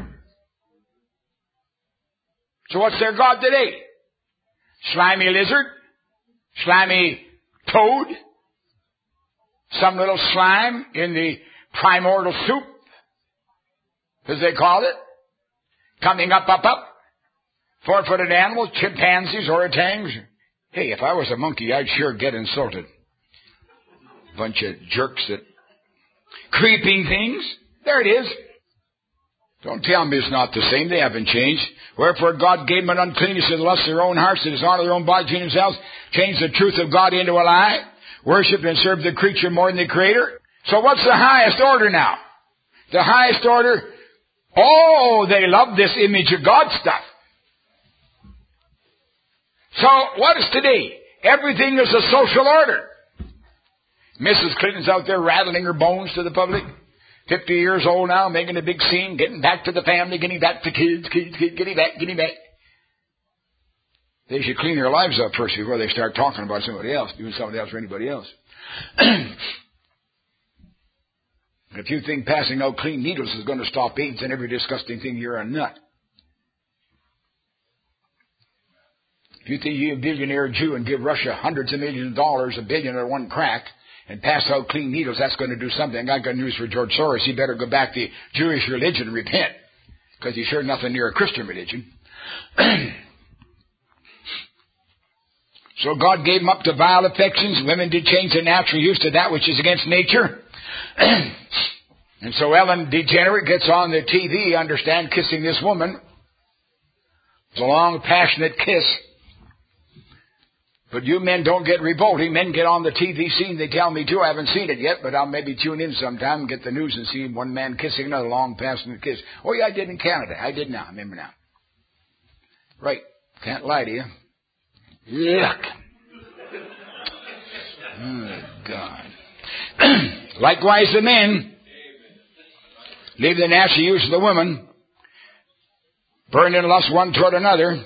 So what's their God today? Slimy lizard? Slimy toad? Some little slime in the primordial soup, as they call it, coming up, up, up, four-footed animals, chimpanzees, orangutans. Hey, if I was a monkey, I'd sure get insulted. Bunch of jerks that creeping things. There it is. Don't tell me it's not the same. They haven't changed. Wherefore God gave them an uncleanness to the lust of their own hearts, to dishonor their own bodies in themselves, changed the truth of God into a lie, worship and serve the creature more than the Creator. So what's the highest order now? The highest order, oh, they love this image of God stuff. So what is today? Everything is a social order. Missus Clinton's out there rattling her bones to the public. Fifty years old now, making a big scene, getting back to the family, getting back to kids, kids, kids, getting back, getting back. They should clean their lives up first before they start talking about somebody else, doing somebody else for anybody else. If you think passing out clean needles is going to stop AIDS and every disgusting thing, you're a nut. If you think you're a billionaire Jew and give Russia hundreds of millions of dollars, a billion or one crack, and pass out clean needles, that's going to do something. I got news for George Soros. He better go back to Jewish religion and repent, because he's sure nothing near a Christian religion. So God gave them up to vile affections. Women did change their natural use to that which is against nature. And so Ellen DeGenerate gets on the T V, understand, kissing this woman. It's a long, passionate kiss. But you men don't get revolting. Men get on the T V scene. They tell me too. I haven't seen it yet, but I'll maybe tune in sometime and get the news and see one man kissing another, long, passionate kiss. Oh, yeah, I did in Canada. I did now. I remember now. Right. Can't lie to you. Yuck. Oh, God. Likewise the men leave the natural use of the woman. burning lust one toward another.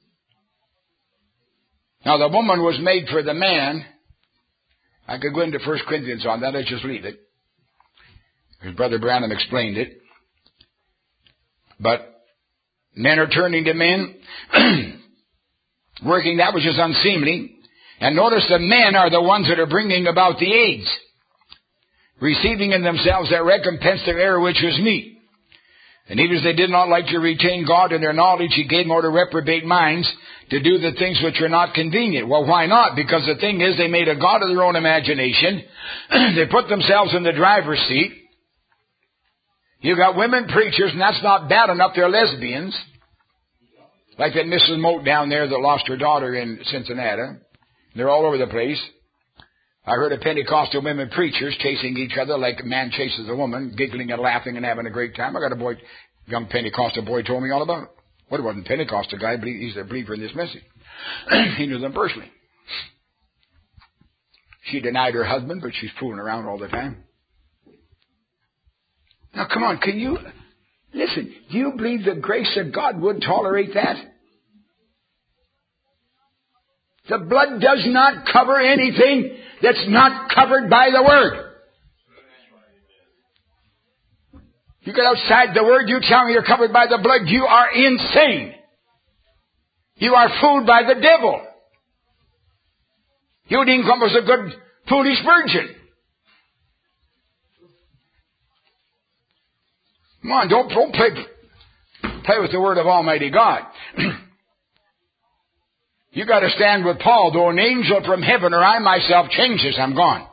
Now the woman was made for the man. I could go into First Corinthians on that. Let's just leave it. Because Brother Branham explained it. But men are turning to men, working that which is unseemly. And notice the men are the ones that are bringing about the AIDS, receiving in themselves that recompense their error which was meet. And even as they did not like to retain God in their knowledge, He gave them over to reprobate minds to do the things which are not convenient. Well, why not? Because the thing is, they made a god of their own imagination. They put themselves in the driver's seat. You got women preachers, and that's not bad enough. They're lesbians. Like that Missus Moat down there that lost her daughter in Cincinnati. They're all over the place. I heard of Pentecostal women preachers chasing each other like a man chases a woman, giggling and laughing and having a great time. I got a boy, young Pentecostal boy told me all about it. Well, it wasn't a Pentecostal guy, but he's a believer in this message. He knew them personally. She denied her husband, but she's fooling around all the time. Now, come on, can you, listen, do you believe the grace of God would tolerate that? The blood does not cover anything that's not covered by the Word. You get outside the Word, you tell me you're covered by the blood, you are insane. You are fooled by the devil. You didn't come as a good, foolish virgin. Come on, don't, don't play, play with the Word of Almighty God. You got to stand with Paul, though an angel from heaven or I myself changes, I'm gone.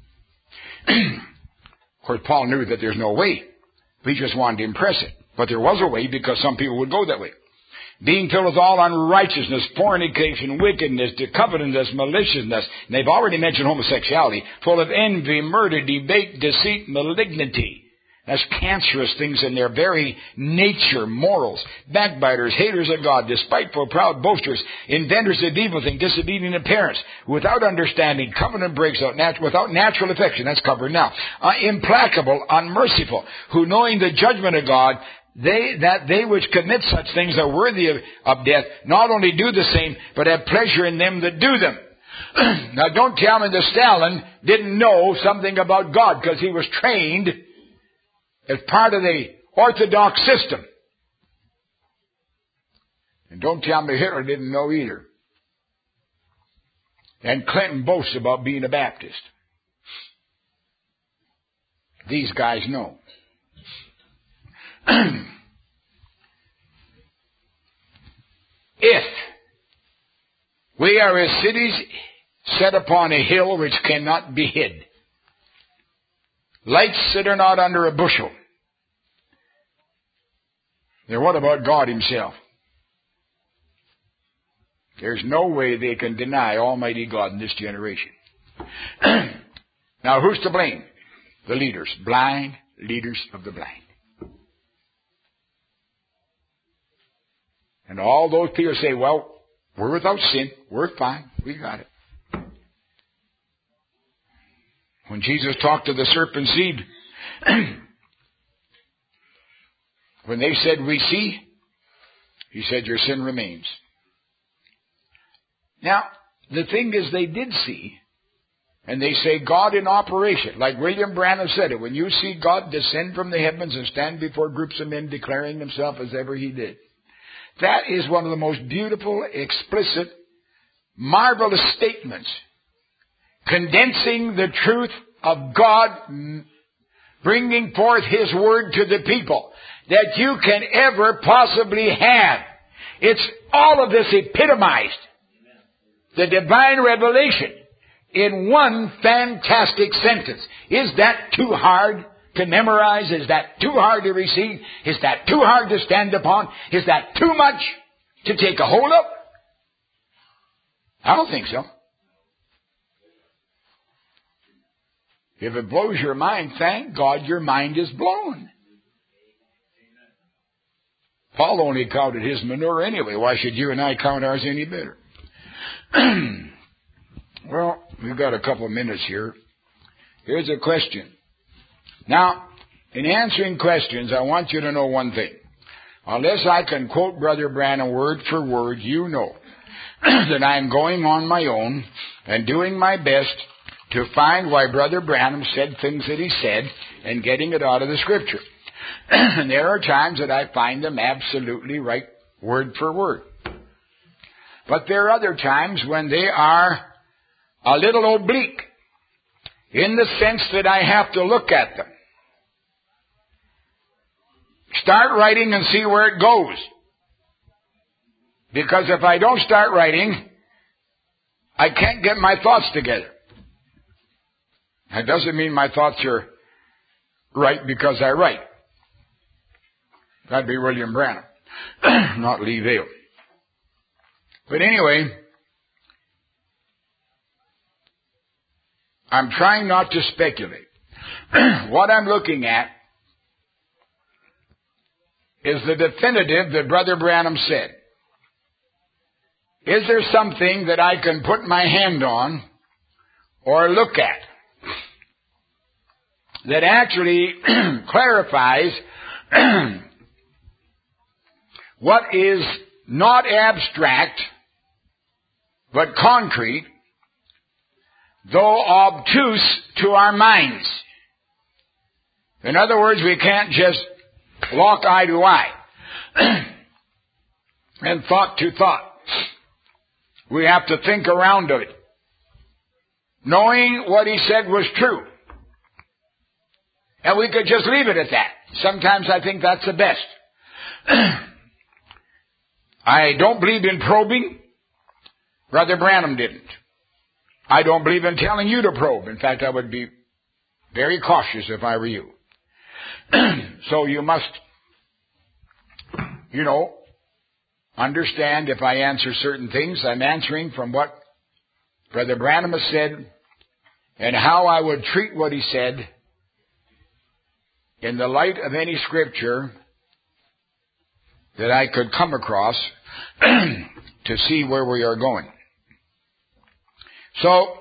Of course, Paul knew that there's no way. He just wanted to impress it. But there was a way because some people would go that way. Being filled with all unrighteousness, fornication, wickedness, covetousness, maliciousness. And they've already mentioned homosexuality. Full of envy, murder, debate, deceit, malignity. That's cancerous things in their very nature, morals. Backbiters, haters of God, despiteful, proud, boasters, inventors of evil things, disobedient to parents, without understanding, covenant breaks out, nat- without natural affection, that's covered now. Uh, implacable, unmerciful, who knowing the judgment of God, they, that they which commit such things are worthy of, of death, not only do the same, but have pleasure in them that do them. Now don't tell me the Stalin didn't know something about God, because he was trained as part of the Orthodox system. And don't tell me Hitler didn't know either. And Clinton boasts about being a Baptist. These guys know. If we are as cities set upon a hill which cannot be hid, lights that are not under a bushel, then what about God Himself? There's no way they can deny Almighty God in this generation. Now, who's to blame? The leaders. Blind leaders of the blind. And all those people say, well, we're without sin. We're fine. We got it. When Jesus talked to the serpent seed, when they said, we see, He said, your sin remains. Now, the thing is, they did see, and they say God in operation. Like William Branham said it, when you see God descend from the heavens and stand before groups of men declaring Himself as ever He did. That is one of the most beautiful, explicit, marvelous statements, condensing the truth of God, bringing forth His Word to the people, that you can ever possibly have. It's all of this epitomized. The divine revelation in one fantastic sentence. Is that too hard to memorize? Is that too hard to receive? Is that too hard to stand upon? Is that too much to take a hold of? I don't think so. If it blows your mind, thank God your mind is blown. Paul only counted his manure anyway. Why should you and I count ours any better? Well, we've got a couple of minutes here. Here's a question. Now, in answering questions, I want you to know one thing. unless I can quote Brother Branham word for word, you know that I'm going on my own and doing my best to find why Brother Branham said things that he said and getting it out of the Scripture. And there are times that I find them absolutely right, word for word. But there are other times when they are a little oblique, in the sense that I have to look at them. Start writing and see where it goes. Because if I don't start writing, I can't get my thoughts together. That doesn't mean my thoughts are right because I write. That'd be William Branham, not Lee Vale. But anyway, I'm trying not to speculate. What I'm looking at is the definitive that Brother Branham said. Is there something that I can put my hand on or look at that actually clarifies what is not abstract but concrete, though obtuse to our minds? In other words, we can't just lock eye to eye and thought to thought. We have to think around it, knowing what he said was true. And we could just leave it at that. Sometimes I think that's the best. I don't believe in probing. Brother Branham didn't. I don't believe in telling you to probe. In fact, I would be very cautious if I were you. So you must, you know, understand if I answer certain things, I'm answering from what Brother Branham has said and how I would treat what he said in the light of any scripture that I could come across to see where we are going. So,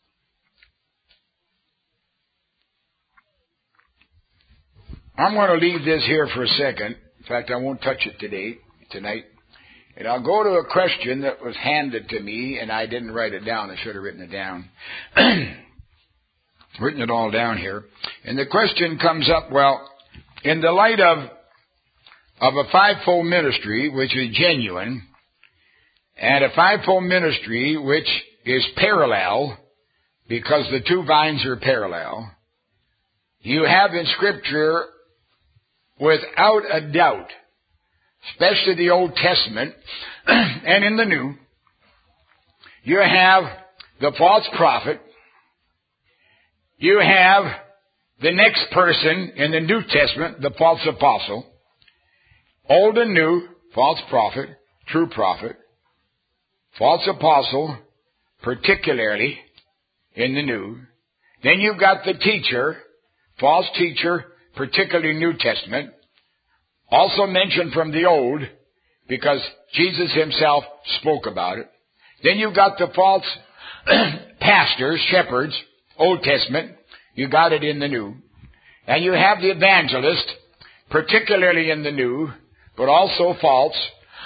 I'm going to leave this here for a second. In fact, I won't touch it today, tonight. And I'll go to a question that was handed to me, and I didn't write it down. I should have written it down. Written it all down here. And the question comes up, well, in the light of of a fivefold ministry, which is genuine, and a fivefold ministry which is parallel, because the two vines are parallel, you have in Scripture, without a doubt, especially the Old Testament and in the New, you have the false prophet, you have the next person in the New Testament, the false apostle, Old and New, false prophet, true prophet, false apostle, particularly in the New. Then you've got the teacher, false teacher, particularly New Testament, also mentioned from the Old, because Jesus himself spoke about it. Then you've got the false pastors, shepherds, Old Testament. You got it in the New. And you have the evangelist, particularly in the New, but also false.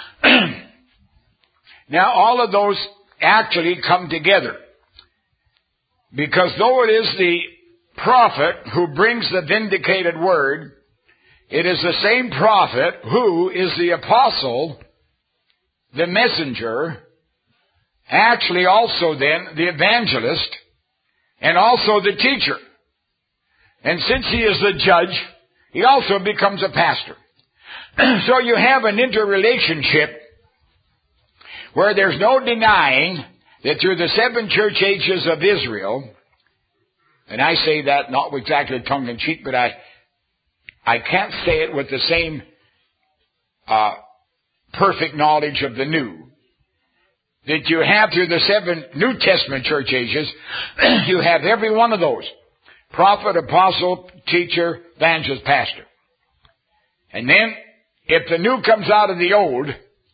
Now, all of those actually come together. Because though it is the prophet who brings the vindicated word, it is the same prophet who is the apostle, the messenger, actually also then the evangelist, and also the teacher. And since he is the judge, he also becomes a pastor. So you have an interrelationship where there's no denying that through the seven church ages of Israel, and I say that not exactly tongue in cheek, but I I can't say it with the same uh, perfect knowledge of the new. That you have through the seven New Testament church ages, you have every one of those. Prophet, apostle, teacher, evangelist, pastor. And then, if the new comes out of the old,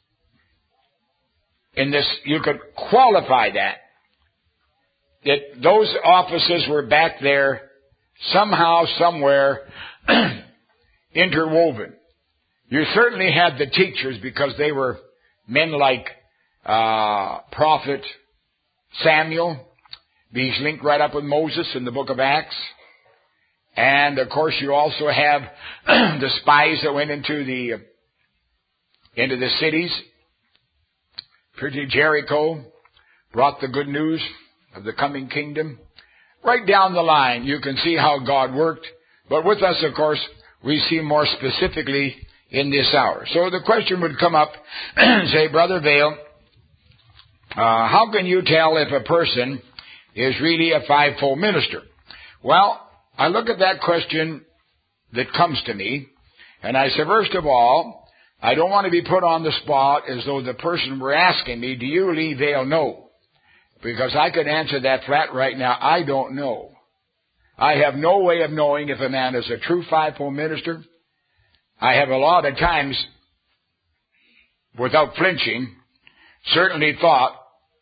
in this, you could qualify that, that those offices were back there somehow, somewhere, interwoven. You certainly had the teachers, because they were men like uh, Prophet Samuel. These link right up with Moses in the book of Acts. And of course you also have the spies that went into the into the cities, pretty Jericho, brought the good news of the coming kingdom. Right down the line you can see how God worked. But with us, of course, we see more specifically in this hour. So the question would come up, say, Brother Vail, uh, how can you tell if a person is really a fivefold minister? Well, I look at that question that comes to me, and I say, first of all, I don't want to be put on the spot as though the person were asking me, do you, Lee Vail, know? Because I could answer that flat right now, I don't know. I have no way of knowing if a man is a true fivefold minister. I have a lot of times, without flinching, certainly thought,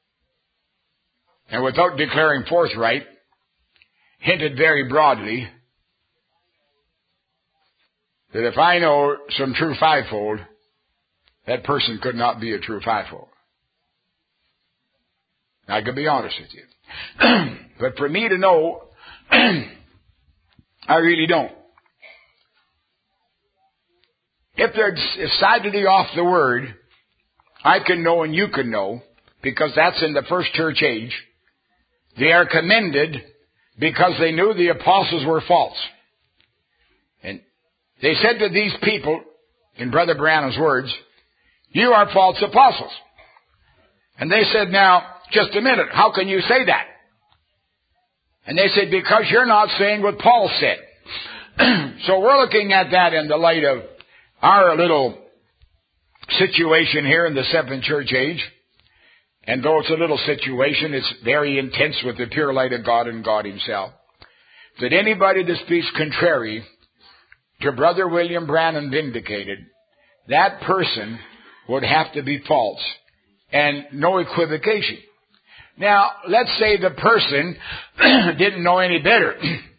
and without declaring forthright, hinted very broadly, that if I know some true fivefold, that person could not be a true fivefold. I could be honest with you. But for me to know, I really don't. If they're decidedly off the word, I can know and you can know, because that's in the first church age. They are commended because they knew the apostles were false. And they said to these people, in Brother Branham's words, you are false apostles. And they said, now, just a minute, how can you say that? And they said, because you're not saying what Paul said. So we're looking at that in the light of our little situation here in the seventh church age. And though it's a little situation, it's very intense with the pure light of God and God himself. That anybody that speaks contrary to Brother William Branham vindicated, that person would have to be false. And no equivocation. Now, let's say the person didn't know any better,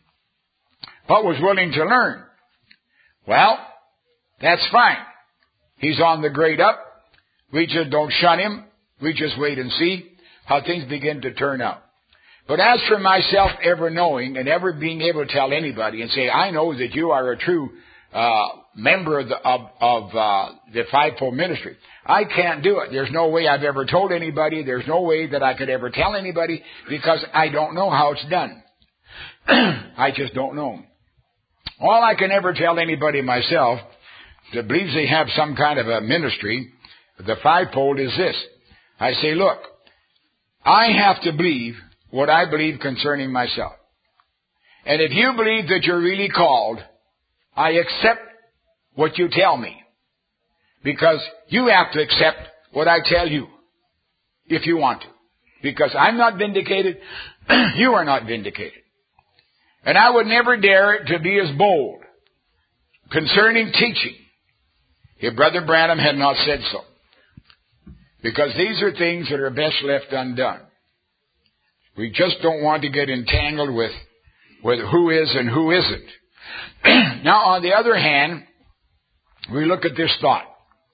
but was willing to learn. Well, that's fine. He's on the grade up. We just don't shun him. We just wait and see how things begin to turn out. But as for myself ever knowing and ever being able to tell anybody and say, I know that you are a true uh member of the, of, of uh, the fivefold ministry, I can't do it. There's no way I've ever told anybody. There's no way that I could ever tell anybody, because I don't know how it's done. I just don't know. All I can ever tell anybody myself that believes they have some kind of a ministry, the fivefold, is this. I say, look, I have to believe what I believe concerning myself. And if you believe that you're really called, I accept what you tell me. Because you have to accept what I tell you, if you want to. Because I'm not vindicated, you are not vindicated. And I would never dare to be as bold concerning teaching if Brother Branham had not said so. Because these are things that are best left undone. We just don't want to get entangled with, with who is and who isn't. Now, on the other hand, we look at this thought.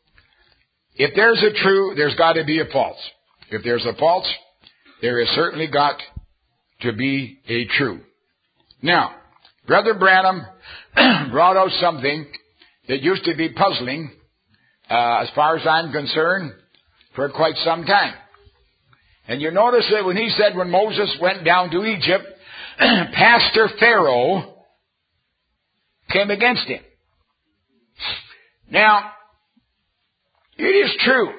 If there's a true, there's got to be a false. If there's a false, there has certainly got to be a true. Now, Brother Branham brought out something that used to be puzzling, uh, as far as I'm concerned, for quite some time. And you notice that when he said when Moses went down to Egypt, Pastor Pharaoh came against him. Now, it is true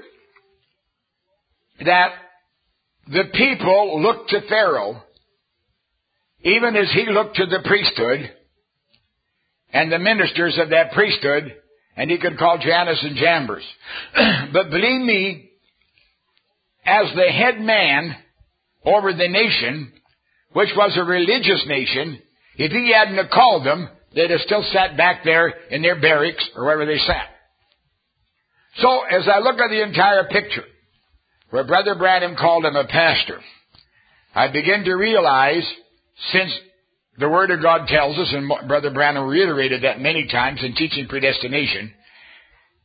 that the people looked to Pharaoh, even as he looked to the priesthood and the ministers of that priesthood, and he could call Jannes and Jambres. But believe me, as the head man over the nation, which was a religious nation, if he hadn't called them, they'd have still sat back there in their barracks or wherever they sat. So, as I look at the entire picture, where Brother Branham called him a pastor, I begin to realize, since the Word of God tells us, and Brother Branham reiterated that many times in teaching predestination,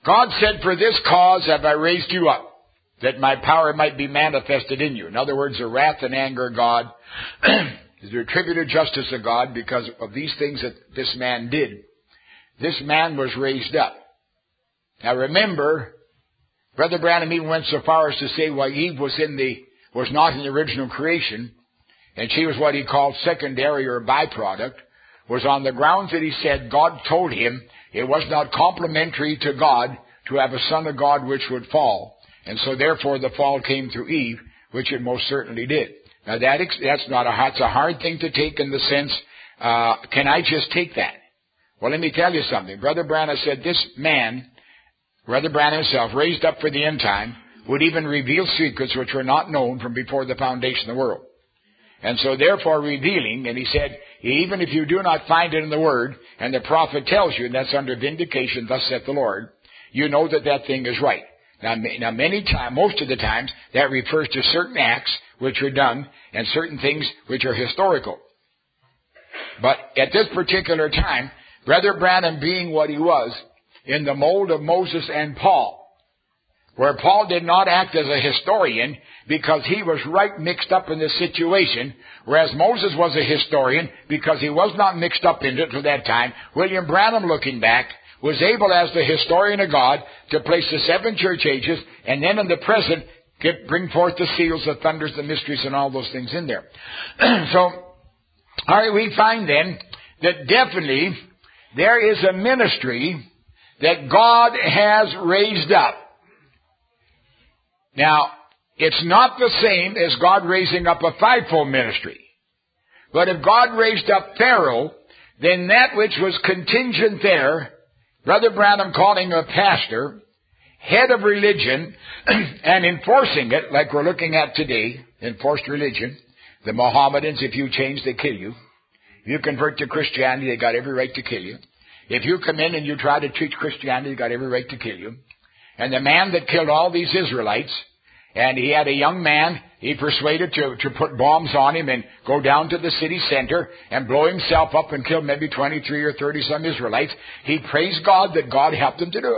God said, for this cause have I raised you up, that my power might be manifested in you. In other words, the wrath and anger of God is the retributive justice of God because of these things that this man did. This man was raised up. Now remember, Brother Branham even went so far as to say, well, Eve was in the, was not in the original creation, and she was what he called secondary or byproduct, was on the grounds that he said God told him it was not complementary to God to have a son of God which would fall. And so therefore the fall came through Eve, which it most certainly did. Now that, that's not a, that's a hard thing to take in the sense, uh, can I just take that? Well, let me tell you something. Brother Branham said this man, Brother Branham himself, raised up for the end time, would even reveal secrets which were not known from before the foundation of the world. And so therefore revealing, and he said, even if you do not find it in the Word, and the prophet tells you, and that's under vindication, thus saith the Lord, you know that that thing is right. Now, now many times, most of the times, that refers to certain acts which are done, and certain things which are historical. But at this particular time, Brother Branham being what he was, in the mold of Moses and Paul, where Paul did not act as a historian because he was right mixed up in this situation, whereas Moses was a historian because he was not mixed up in it at that time. William Branham, looking back, was able as the historian of God to place the seven church ages and then in the present get, bring forth the seals, the thunders, the mysteries, and all those things in there. So, all right, we find then that definitely there is a ministry that God has raised up. Now, it's not the same as God raising up a fivefold ministry. But if God raised up Pharaoh, then that which was contingent there, Brother Branham calling a pastor, head of religion, and enforcing it, like we're looking at today, enforced religion. The Mohammedans, if you change, they kill you. If you convert to Christianity, they got every right to kill you. If you come in and you try to teach Christianity, they got every right to kill you. And the man that killed all these Israelites, and he had a young man, he persuaded to, to put bombs on him and go down to the city center and blow himself up and kill maybe twenty-three or thirty some Israelites. He praised God that God helped him to do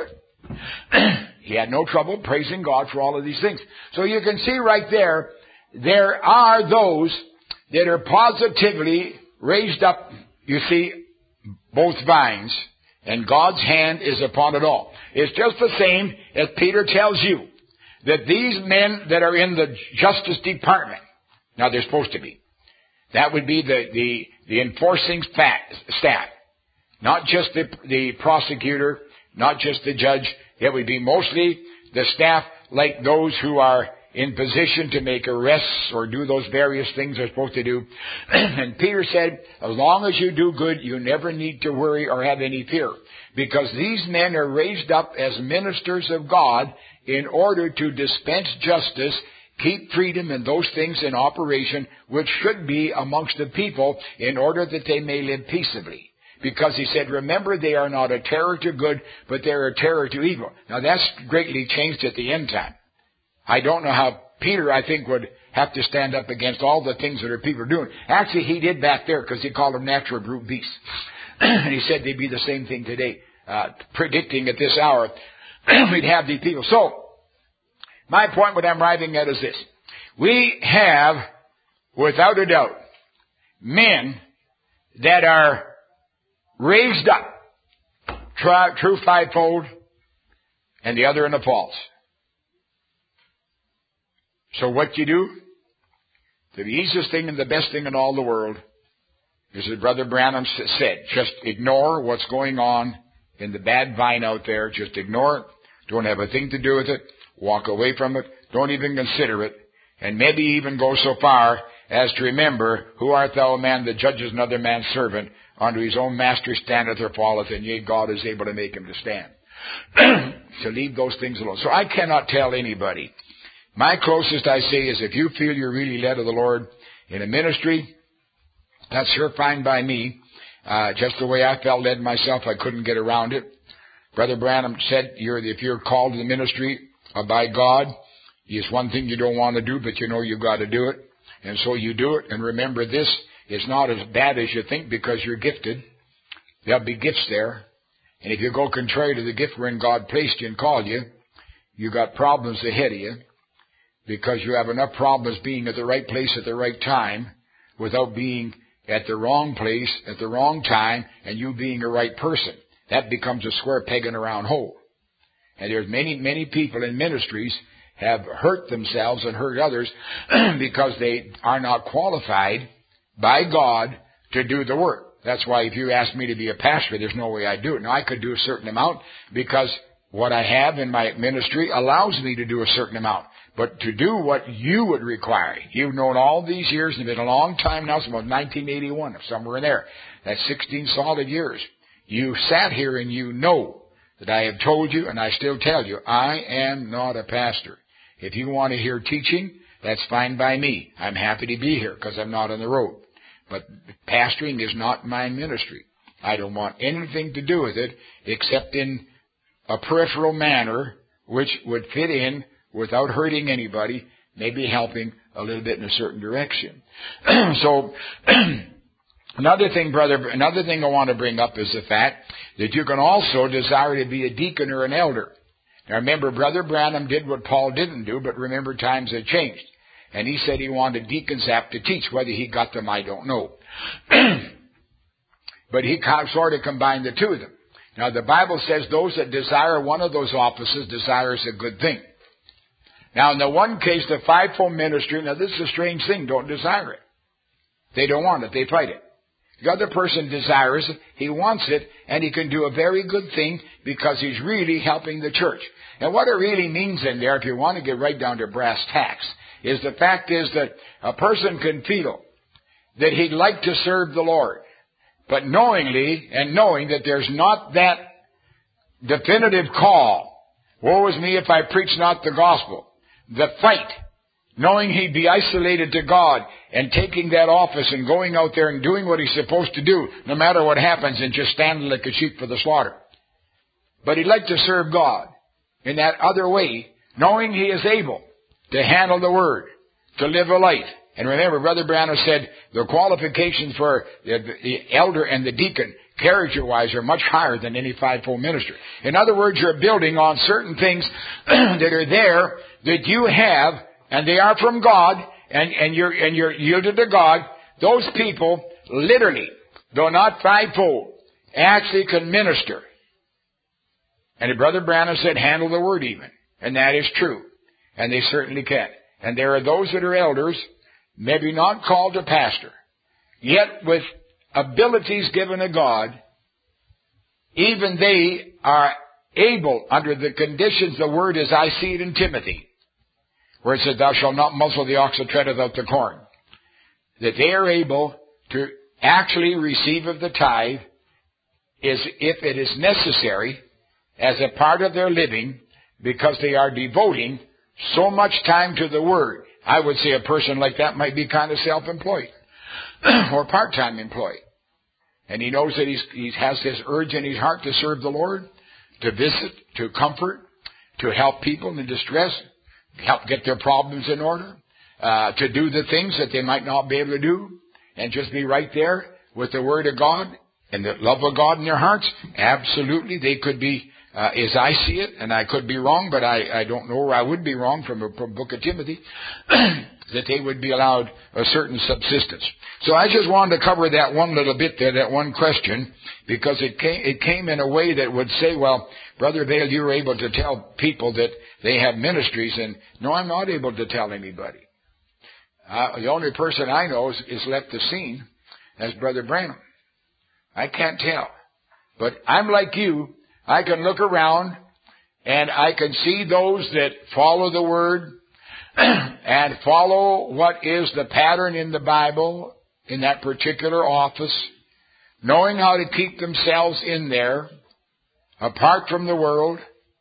it. He had no trouble praising God for all of these things. So you can see right there, there are those that are positively raised up, you see, both vines, and God's hand is upon it all. It's just the same as Peter tells you, that these men that are in the Justice Department, now they're supposed to be, that would be the, the, the enforcing staff, not just the, the prosecutor, not just the judge, it would be mostly the staff like those who are in position to make arrests or do those various things they're supposed to do. And Peter said, as long as you do good, you never need to worry or have any fear. Because these men are raised up as ministers of God in order to dispense justice, keep freedom and those things in operation which should be amongst the people in order that they may live peaceably. Because he said, remember, they are not a terror to good, but they are a terror to evil. Now that's greatly changed at the end time. I don't know how Peter, I think, would have to stand up against all the things that our people are doing. Actually, he did back there because he called them natural brute beasts. And he said they'd be the same thing today, uh, predicting at this hour we'd have these people. So, my point, what I'm arriving at is this. We have, without a doubt, men that are raised up, true fivefold, and the other in the false. So what you do, the easiest thing and the best thing in all the world is, as Brother Branham said, just ignore what's going on in the bad vine out there. Just ignore it. Don't have a thing to do with it. Walk away from it. Don't even consider it. And maybe even go so far as to remember, who art thou, a man that judges another man's servant? Unto his own master standeth or falleth, and yea, God is able to make him to stand. So leave those things alone. So I cannot tell anybody. My closest, I say, is if you feel you're really led of the Lord in a ministry, that's sure fine by me. Uh, just the way I felt led myself, I couldn't get around it. Brother Branham said, you're, if you're called to the ministry uh, by God, it's one thing you don't want to do, but you know you've got to do it. And so you do it. And remember this, it's not as bad as you think because you're gifted. There'll be gifts there. And if you go contrary to the gift wherein God placed you and called you, you got problems ahead of you, because you have enough problems being at the right place at the right time without being at the wrong place at the wrong time and you being a right person. That becomes a square peg in a round hole. And there's many, many people in ministries have hurt themselves and hurt others because they are not qualified by God to do the work. That's why if you ask me to be a pastor, there's no way I'd do it. Now, I could do a certain amount because what I have in my ministry allows me to do a certain amount. But to do what you would require, you've known all these years, and it's been a long time now, it's about nineteen eighty-one, somewhere in there. That's sixteen solid years. You sat here and you know that I have told you, and I still tell you, I am not a pastor. If you want to hear teaching, that's fine by me. I'm happy to be here because I'm not on the road. But pastoring is not my ministry. I don't want anything to do with it except in a peripheral manner which would fit in without hurting anybody, maybe helping a little bit in a certain direction. So, another thing, brother, another thing I want to bring up is the fact that you can also desire to be a deacon or an elder. Now remember, Brother Branham did what Paul didn't do, but remember, times have changed. And he said he wanted deacons apt to teach. Whether he got them, I don't know. But he sort of combined the two of them. Now the Bible says those that desire one of those offices desires a good thing. Now in the one case, the fivefold ministry, now this is a strange thing, don't desire it. They don't want it, they fight it. The other person desires it, he wants it, and he can do a very good thing because he's really helping the church. And what it really means in there, if you want to get right down to brass tacks, is the fact is that a person can feel that he'd like to serve the Lord, but knowingly and knowing that there's not that definitive call, woe is me if I preach not the gospel, the fight, knowing he'd be isolated to God and taking that office and going out there and doing what he's supposed to do, no matter what happens, and just standing like a sheep for the slaughter. But he'd like to serve God in that other way, knowing he is able to handle the word, to live a life. And remember, Brother Branham said the qualifications for the, the elder and the deacon, character-wise, are much higher than any fivefold ministry. In other words, you're building on certain things that are there that you have, and they are from God, and, and you're and you're yielded to God. Those people, literally, though not fivefold, actually can minister. And Brother Branham said, handle the word even. And that is true. And they certainly can. And there are those that are elders, maybe not called to pastor, yet with abilities given to God, even they are able, under the conditions, the word as I see it in Timothy, where it says, thou shalt not muzzle the ox that treadeth out the corn, that they are able to actually receive of the tithe, is if it is necessary, as a part of their living, because they are devoting so much time to the word. I would say a person like that might be kind of self-employed or part-time employed. And he knows that he's, he has this urge in his heart to serve the Lord, to visit, to comfort, to help people in distress, help get their problems in order, uh, to do the things that they might not be able to do, and just be right there with the Word of God and the love of God in their hearts. Absolutely, they could be, uh, as I see it, and I could be wrong, but I, I don't know where I would be wrong from the book of Timothy, that they would be allowed a certain subsistence. So I just wanted to cover that one little bit there, that one question, because it came, it came in a way that would say, well, Brother Vail, you were able to tell people that they have ministries, and no, I'm not able to tell anybody. Uh, the only person I know is, is left the scene as Brother Branham. I can't tell. But I'm like you. I can look around and I can see those that follow the Word and follow what is the pattern in the Bible in that particular office, knowing how to keep themselves in there, apart from the world,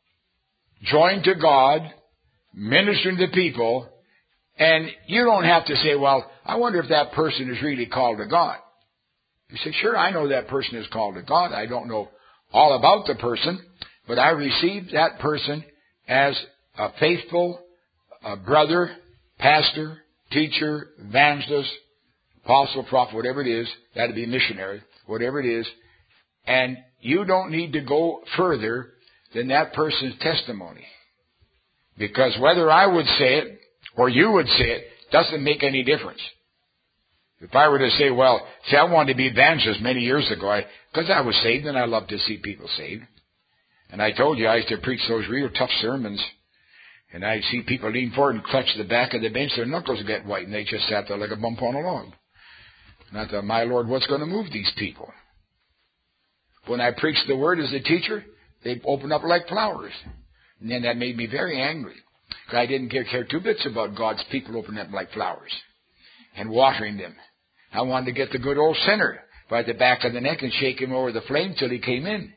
joined to God, ministering to people, and you don't have to say, well, I wonder if that person is really called to God. You say, sure, I know that person is called to God. I don't know all about the person, but I received that person as a faithful a brother, pastor, teacher, evangelist, apostle, prophet, whatever it is, that'd be missionary, whatever it is, And you don't need to go further than that person's testimony. Because whether I would say it or you would say it doesn't make any difference. If I were to say, well, see, I wanted to be evangelist many years ago, I, because I was saved and I love to see people saved. And I told you I used to preach those real tough sermons. And I'd see people lean forward and clutch the back of the bench. Their knuckles would get white and they just sat there like a bump on a log. And I thought, my Lord, what's going to move these people? When I preached the word as a teacher, they opened up like flowers. And then that made me very angry. Because I didn't care, care two bits about God's people opening up like flowers and watering them. I wanted to get the good old sinner by the back of the neck and shake him over the flame till he came in.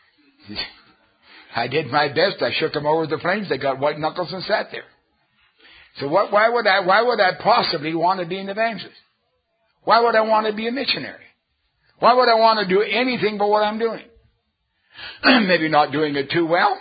I did my best. I shook him over the flames. They got white knuckles and sat there. So what, why would I, why would I possibly want to be an evangelist? Why would I want to be a missionary? Why would I want to do anything but what I'm doing? Maybe not doing it too well,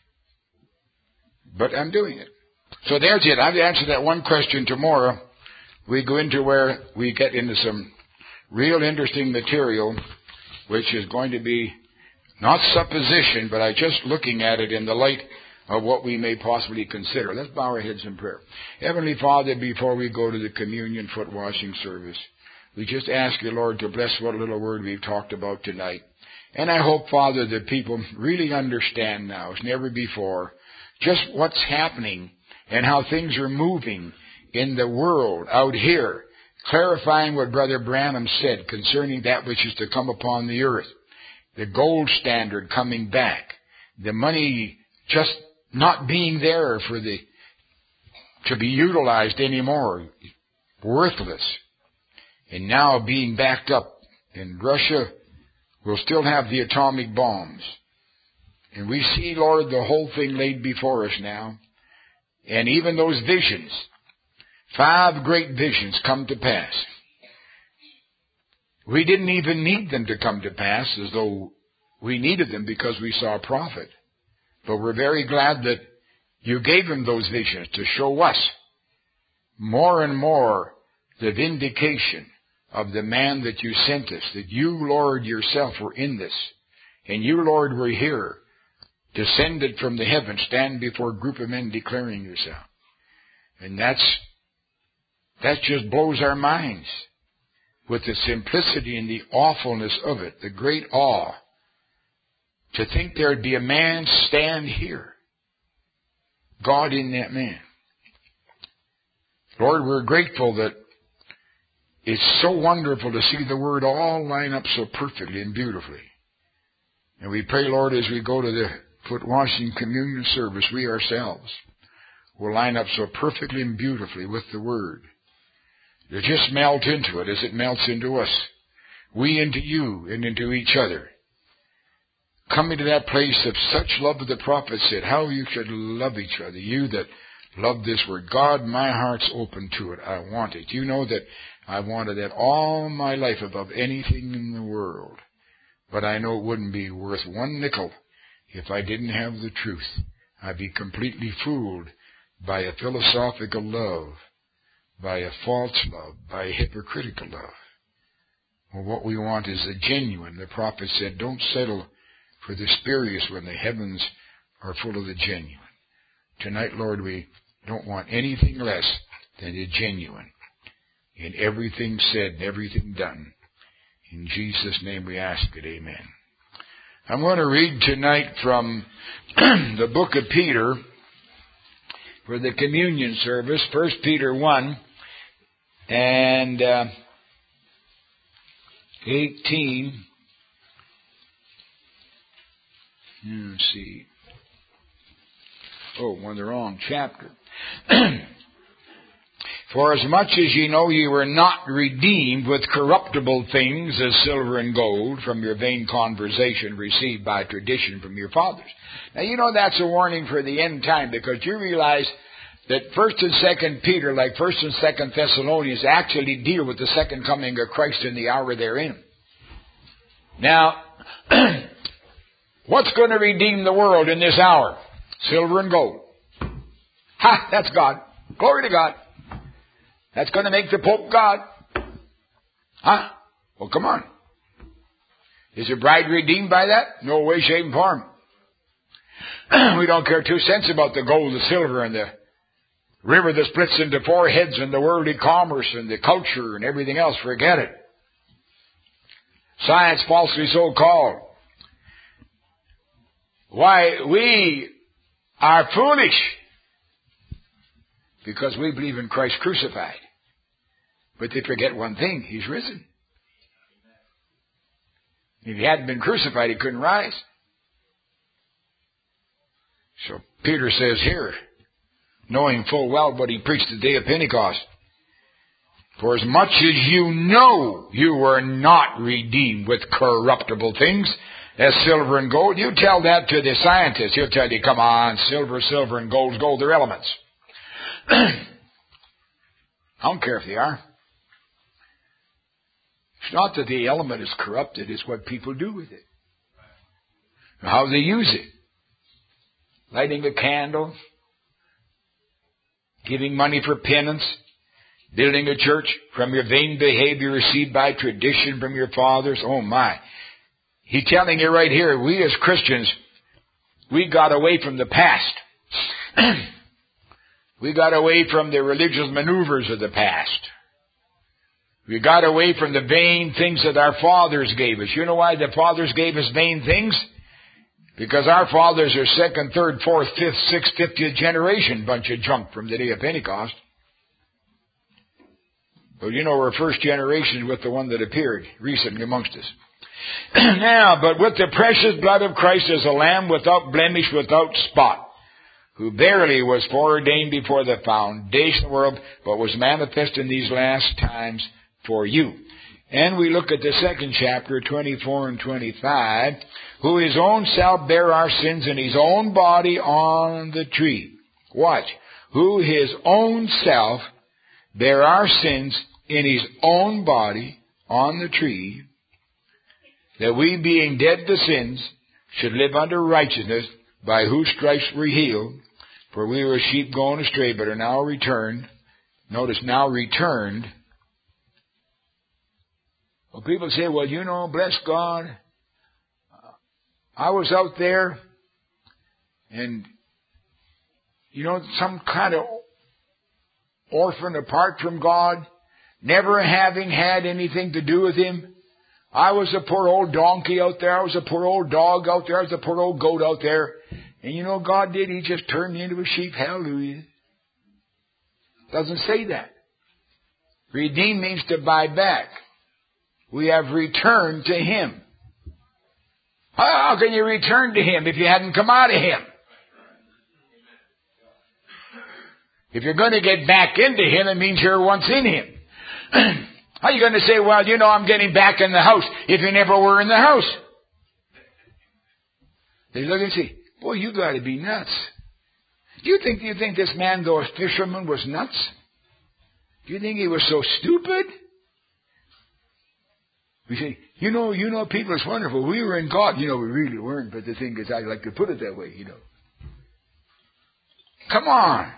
but I'm doing it. So there's it. I'll answer that one question tomorrow. We go into where we get into some real interesting material, which is going to be not supposition, but I just looking at it in the light of what we may possibly consider. Let's bow our heads in prayer. Heavenly Father, before we go to the communion foot washing service, we just ask you, Lord, to bless what little word we've talked about tonight. And I hope, Father, that people really understand now, as never before, just what's happening and how things are moving in the world out here, clarifying what Brother Branham said concerning that which is to come upon the earth. The gold standard coming back. The money just not being there for the, to be utilized anymore. Worthless. And now being backed up. And Russia will still have the atomic bombs. And we see, Lord, the whole thing laid before us now. And even those visions, five great visions come to pass. We didn't even need them to come to pass as though we needed them because we saw a prophet. But we're very glad that you gave him those visions to show us more and more the vindication of the man that you sent us, that you, Lord, yourself were in this. And you, Lord, were here, descended from the heavens, stand before a group of men declaring yourself. And that's, that just blows our minds with the simplicity and the awfulness of it, the great awe. To think there'd be a man stand here. God in that man. Lord, we're grateful that it's so wonderful to see the Word all line up so perfectly and beautifully. And we pray, Lord, as we go to the foot washing communion service, we ourselves will line up so perfectly and beautifully with the Word. To just melt into it as it melts into us. We into you and into each other. Coming to that place of such love that the prophet said, how you should love each other. You that love this Word. God, my heart's open to it. I want it. You know that I wanted it all my life above anything in the world. But I know it wouldn't be worth one nickel if I didn't have the truth. I'd be completely fooled by a philosophical love, by a false love, by a hypocritical love. Well, what we want is a genuine. The prophet said, don't settle for the spurious when the heavens are full of the genuine. Tonight, Lord, we don't want anything less than the genuine. In everything said and everything done. In Jesus' name we ask it. Amen. I'm going to read tonight from the book of Peter for the communion service. First Peter one and uh, eighteen. Let's see. Oh, we're in the wrong chapter. For as much as ye know ye were not redeemed with corruptible things as silver and gold from your vain conversation received by tradition from your fathers. Now you know that's a warning for the end time, because you realize that First and Second Peter, like First and Second Thessalonians, actually deal with the second coming of Christ in the hour they're in. Now, what's going to redeem the world in this hour? Silver and gold. Ha! That's God. Glory to God. That's going to make the Pope God. Huh? Well, come on. Is the bride redeemed by that? No way, shape, and form. We don't care two cents about the gold, the silver, and the river that splits into four heads, and the worldly commerce, and the culture, and everything else. Forget it. Science falsely so called. Why, we are foolish because we believe in Christ crucified. But they forget one thing. He's risen. If he hadn't been crucified, he couldn't rise. So Peter says here, knowing full well what he preached the day of Pentecost, for as much as you know you were not redeemed with corruptible things, as silver and gold, you tell that to the scientist. He'll tell you, come on, silver, silver, and gold, gold, they're elements. I don't care if they are. It's not that the element is corrupted, it's what people do with it. How they use it. Lighting a candle, giving money for penance, building a church from your vain behavior received by tradition from your fathers. Oh my. He's telling you right here, we as Christians, we got away from the past. We got away from the religious maneuvers of the past. We got away from the vain things that our fathers gave us. You know why the fathers gave us vain things? Because our fathers are second, third, fourth, fifth, sixth, fiftieth generation bunch of junk from the day of Pentecost. But you know, we're first generation with the one that appeared recently amongst us. Now, but with the precious blood of Christ as a lamb without blemish, without spot, who verily was foreordained before the foundation of the world, but was manifest in these last times for you. And we look at the second chapter, twenty-four and twenty-five, who his own self bare our sins in his own body on the tree. Watch. Who his own self bare our sins in his own body on the tree, that we being dead to sins should live under righteousness, by whose stripes we're healed. For we were sheep going astray, but are now returned. Notice, now returned. Well, people say, well, you know, bless God, I was out there, and, you know, some kind of orphan apart from God, never having had anything to do with Him. I was a poor old donkey out there. I was a poor old dog out there. I was a poor old goat out there. And you know God did? He just turned me into a sheep. Hallelujah. Doesn't say that. Redeem means to buy back. We have returned to Him. How can you return to Him if you hadn't come out of Him? If you're going to get back into Him, it means you're once in Him. How are you going to say, well, you know, I'm getting back in the house if you never were in the house? They look and say, boy, you got to be nuts. Do you think, do you think this man, though a fisherman, was nuts? Do you think he was so stupid? We say, you know, you know, people, it's wonderful. We were in God. You know, we really weren't, but the thing is, I like to put it that way, you know. Come on.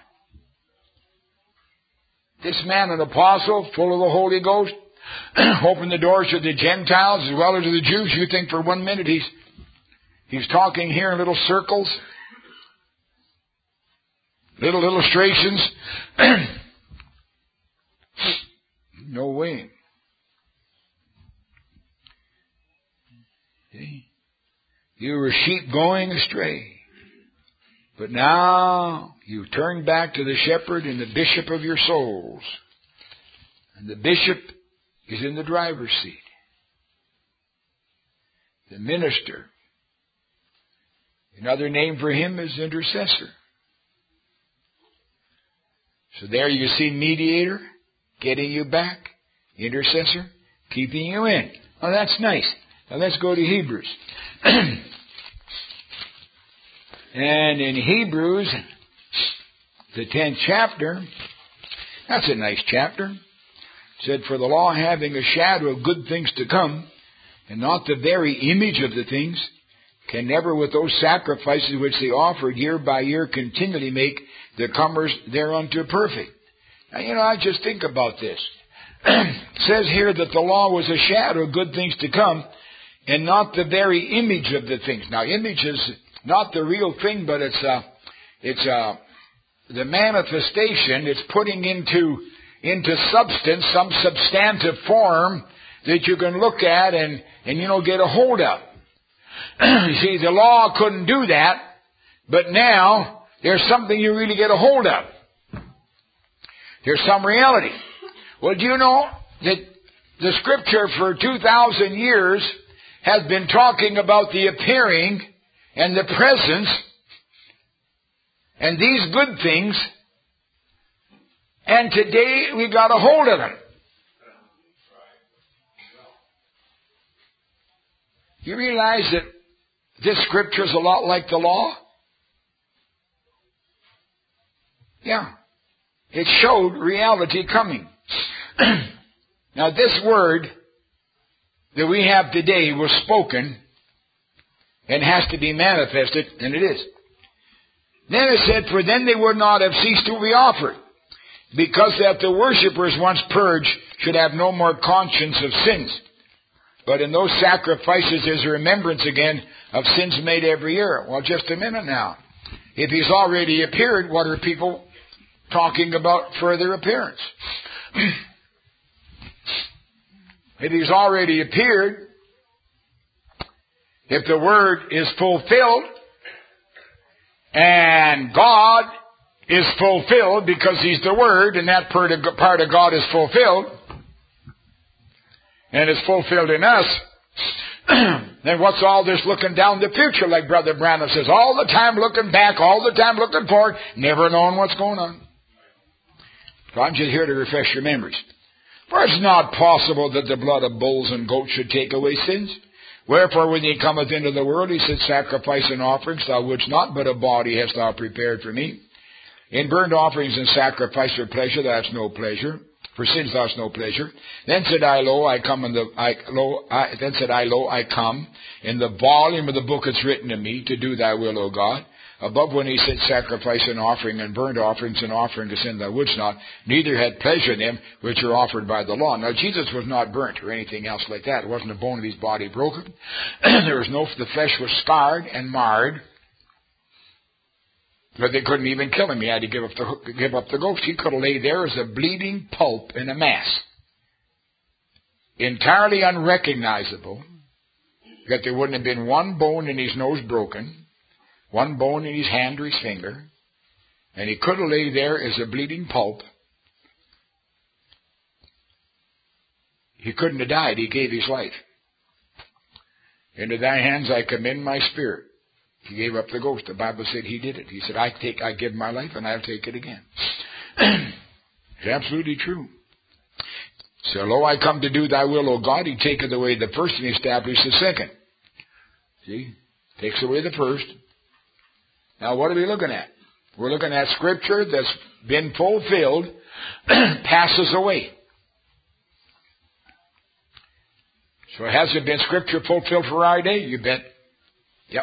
This man, an apostle, full of the Holy Ghost, opened the doors to the Gentiles as well as to the Jews. You think for one minute he's he's talking here in little circles, little illustrations? No way. See? You were sheep going astray. But now you've turned back to the shepherd and the bishop of your souls. And the bishop is in the driver's seat. The minister. Another name for him is intercessor. So there you see mediator, getting you back. Intercessor, keeping you in. Oh, that's nice. Now let's go to Hebrews. And in Hebrews, the tenth chapter, that's a nice chapter. It said, for the law having a shadow of good things to come, and not the very image of the things, can never with those sacrifices which they offered year by year continually make the comers thereunto perfect. Now, you know, I just think about this. It says here that the law was a shadow of good things to come, and not the very image of the things. Now, image is not the real thing, but it's uh, it's uh, the manifestation. It's putting into into substance some substantive form that you can look at and and you know get a hold of. You see, the law couldn't do that, but now there's something you really get a hold of. There's some reality. Well, do you know that the Scripture for two thousand years has been talking about the appearing and the presence and these good things, and today we got a hold of them. You realize that this Scripture is a lot like the law? Yeah. It showed reality coming. Now this word that we have today was spoken and has to be manifested, and it is. Then it said, for then they would not have ceased to be offered, because that the worshippers once purged should have no more conscience of sins. But in those sacrifices there's a remembrance again of sins made every year. Well, just a minute now. If He's already appeared, what are people talking about further appearance? If He's already appeared, if the Word is fulfilled, and God is fulfilled because He's the Word, and that part of, part of God is fulfilled, and is fulfilled in us, then what's all this looking down the future, like Brother Branham says, all the time looking back, all the time looking forward, never knowing what's going on. So I'm just here to refresh your memories. For it's not possible that the blood of bulls and goats should take away sins. Wherefore, when He cometh into the world, He said, sacrifice and offerings thou wouldst not, but a body hast thou prepared for me. In burnt offerings and sacrifice for pleasure thou hast no pleasure. For sins thou hast no pleasure. Then said I, lo, I come in the, I, lo, I, then said I, lo, I come. In the volume of the book it's written to me, to do thy will, O God. Above when He said, sacrifice and offering and burnt offerings and offering to sin thou wouldst not, neither had pleasure in them which are offered by the law. Now Jesus was not burnt or anything else like that. It wasn't a bone of His body broken. There was no, the flesh was scarred and marred. But they couldn't even kill Him. He had to give up the, give up the ghost. He could have laid there as a bleeding pulp in a mass. Entirely unrecognizable. That there wouldn't have been one bone in His nose broken. One bone in His hand or His finger. And He could have laid there as a bleeding pulp. He couldn't have died. He gave His life. Into thy hands I commend my spirit. He gave up the ghost. The Bible said He did it. He said, I take, I give my life and I'll take it again. It's absolutely true. So, lo, I come to do thy will, O God. He taketh away the first and established the second. See? Takes away the first. Now, what are we looking at? We're looking at Scripture that's been fulfilled, passes away. So has it been Scripture fulfilled for our day? You bet. Yep.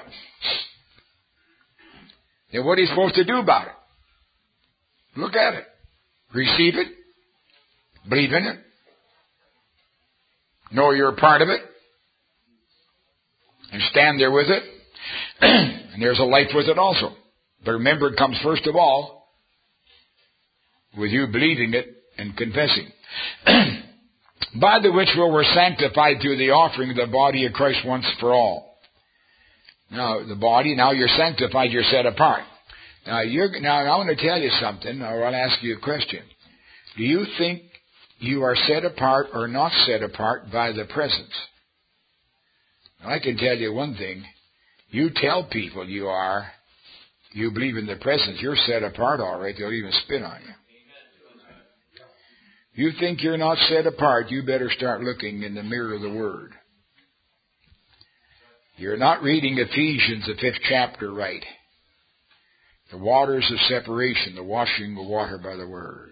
Then what are you supposed to do about it? Look at it. Receive it. Believe in it. Know you're a part of it. And stand there with it. And there's a life with it also. But remember, it comes first of all with you believing it and confessing. By the which we were sanctified through the offering of the body of Christ once for all. Now, the body, now you're sanctified, you're set apart. Now, you're, now I want to tell you something, or I'll ask you a question. Do you think you are set apart or not set apart by the presence? Now, I can tell you one thing. You tell people you are, you believe in the presence, you're set apart all right, they'll even spit on you. You think you're not set apart, you better start looking in the mirror of the Word. You're not reading Ephesians, the fifth chapter, right. The waters of separation, the washing of water by the Word.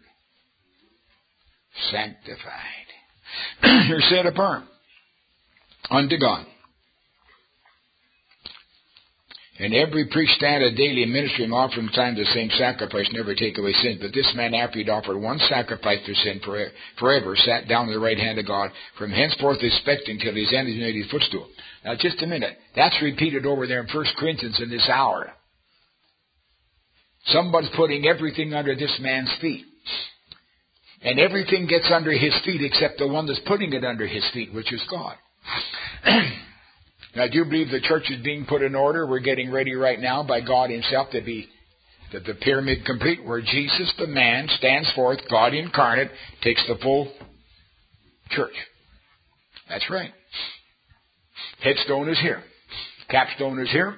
Sanctified. You're set apart unto God. And every priest standeth daily ministering, offering time the same sacrifice, never take away sin. But this man, after he'd offered one sacrifice for sin forever, sat down at the right hand of God, from henceforth expecting till his enemies made his footstool. Now just a minute. That's repeated over there in First Corinthians in this hour. Somebody's putting everything under this man's feet. And everything gets under his feet except the one that's putting it under his feet, which is God. Now, I do believe the church is being put in order. We're getting ready right now by God himself to be the, the pyramid complete, where Jesus, the man, stands forth, God incarnate, takes the full church. That's right. Headstone is here. Capstone is here.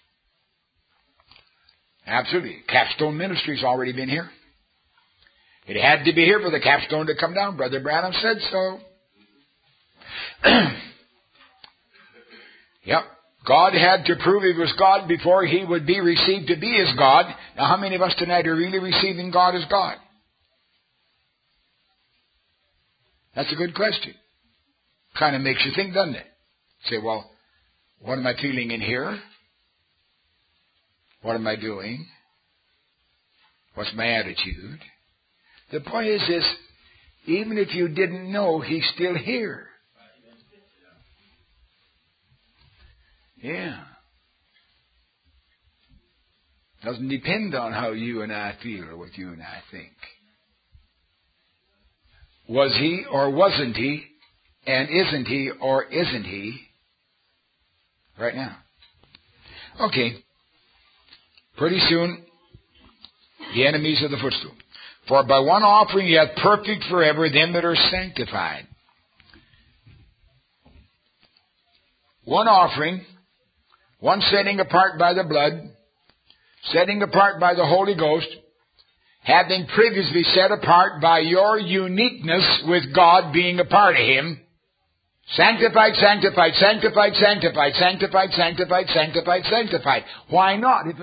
Absolutely. Capstone Ministry's already been here. It had to be here for the capstone to come down. Brother Branham said so. Yep. God had to prove he was God before he would be received to be as God. Now, how many of us tonight are really receiving God as God? That's a good question. Kind of makes you think, doesn't it? Say, well, what am I feeling in here? What am I doing? What's my attitude? The point is this, even if you didn't know, he's still here. Yeah. Doesn't depend on how you and I feel or what you and I think. Was he or wasn't he? And isn't he or isn't he? Right now. Okay. Pretty soon, the enemies of the footstool. For by one offering he hath perfect forever them that are sanctified. One offering, one setting apart by the blood, setting apart by the Holy Ghost, having previously set apart by your uniqueness with God being a part of him. Sanctified, sanctified, sanctified, sanctified, sanctified, sanctified, sanctified, sanctified. Why not? If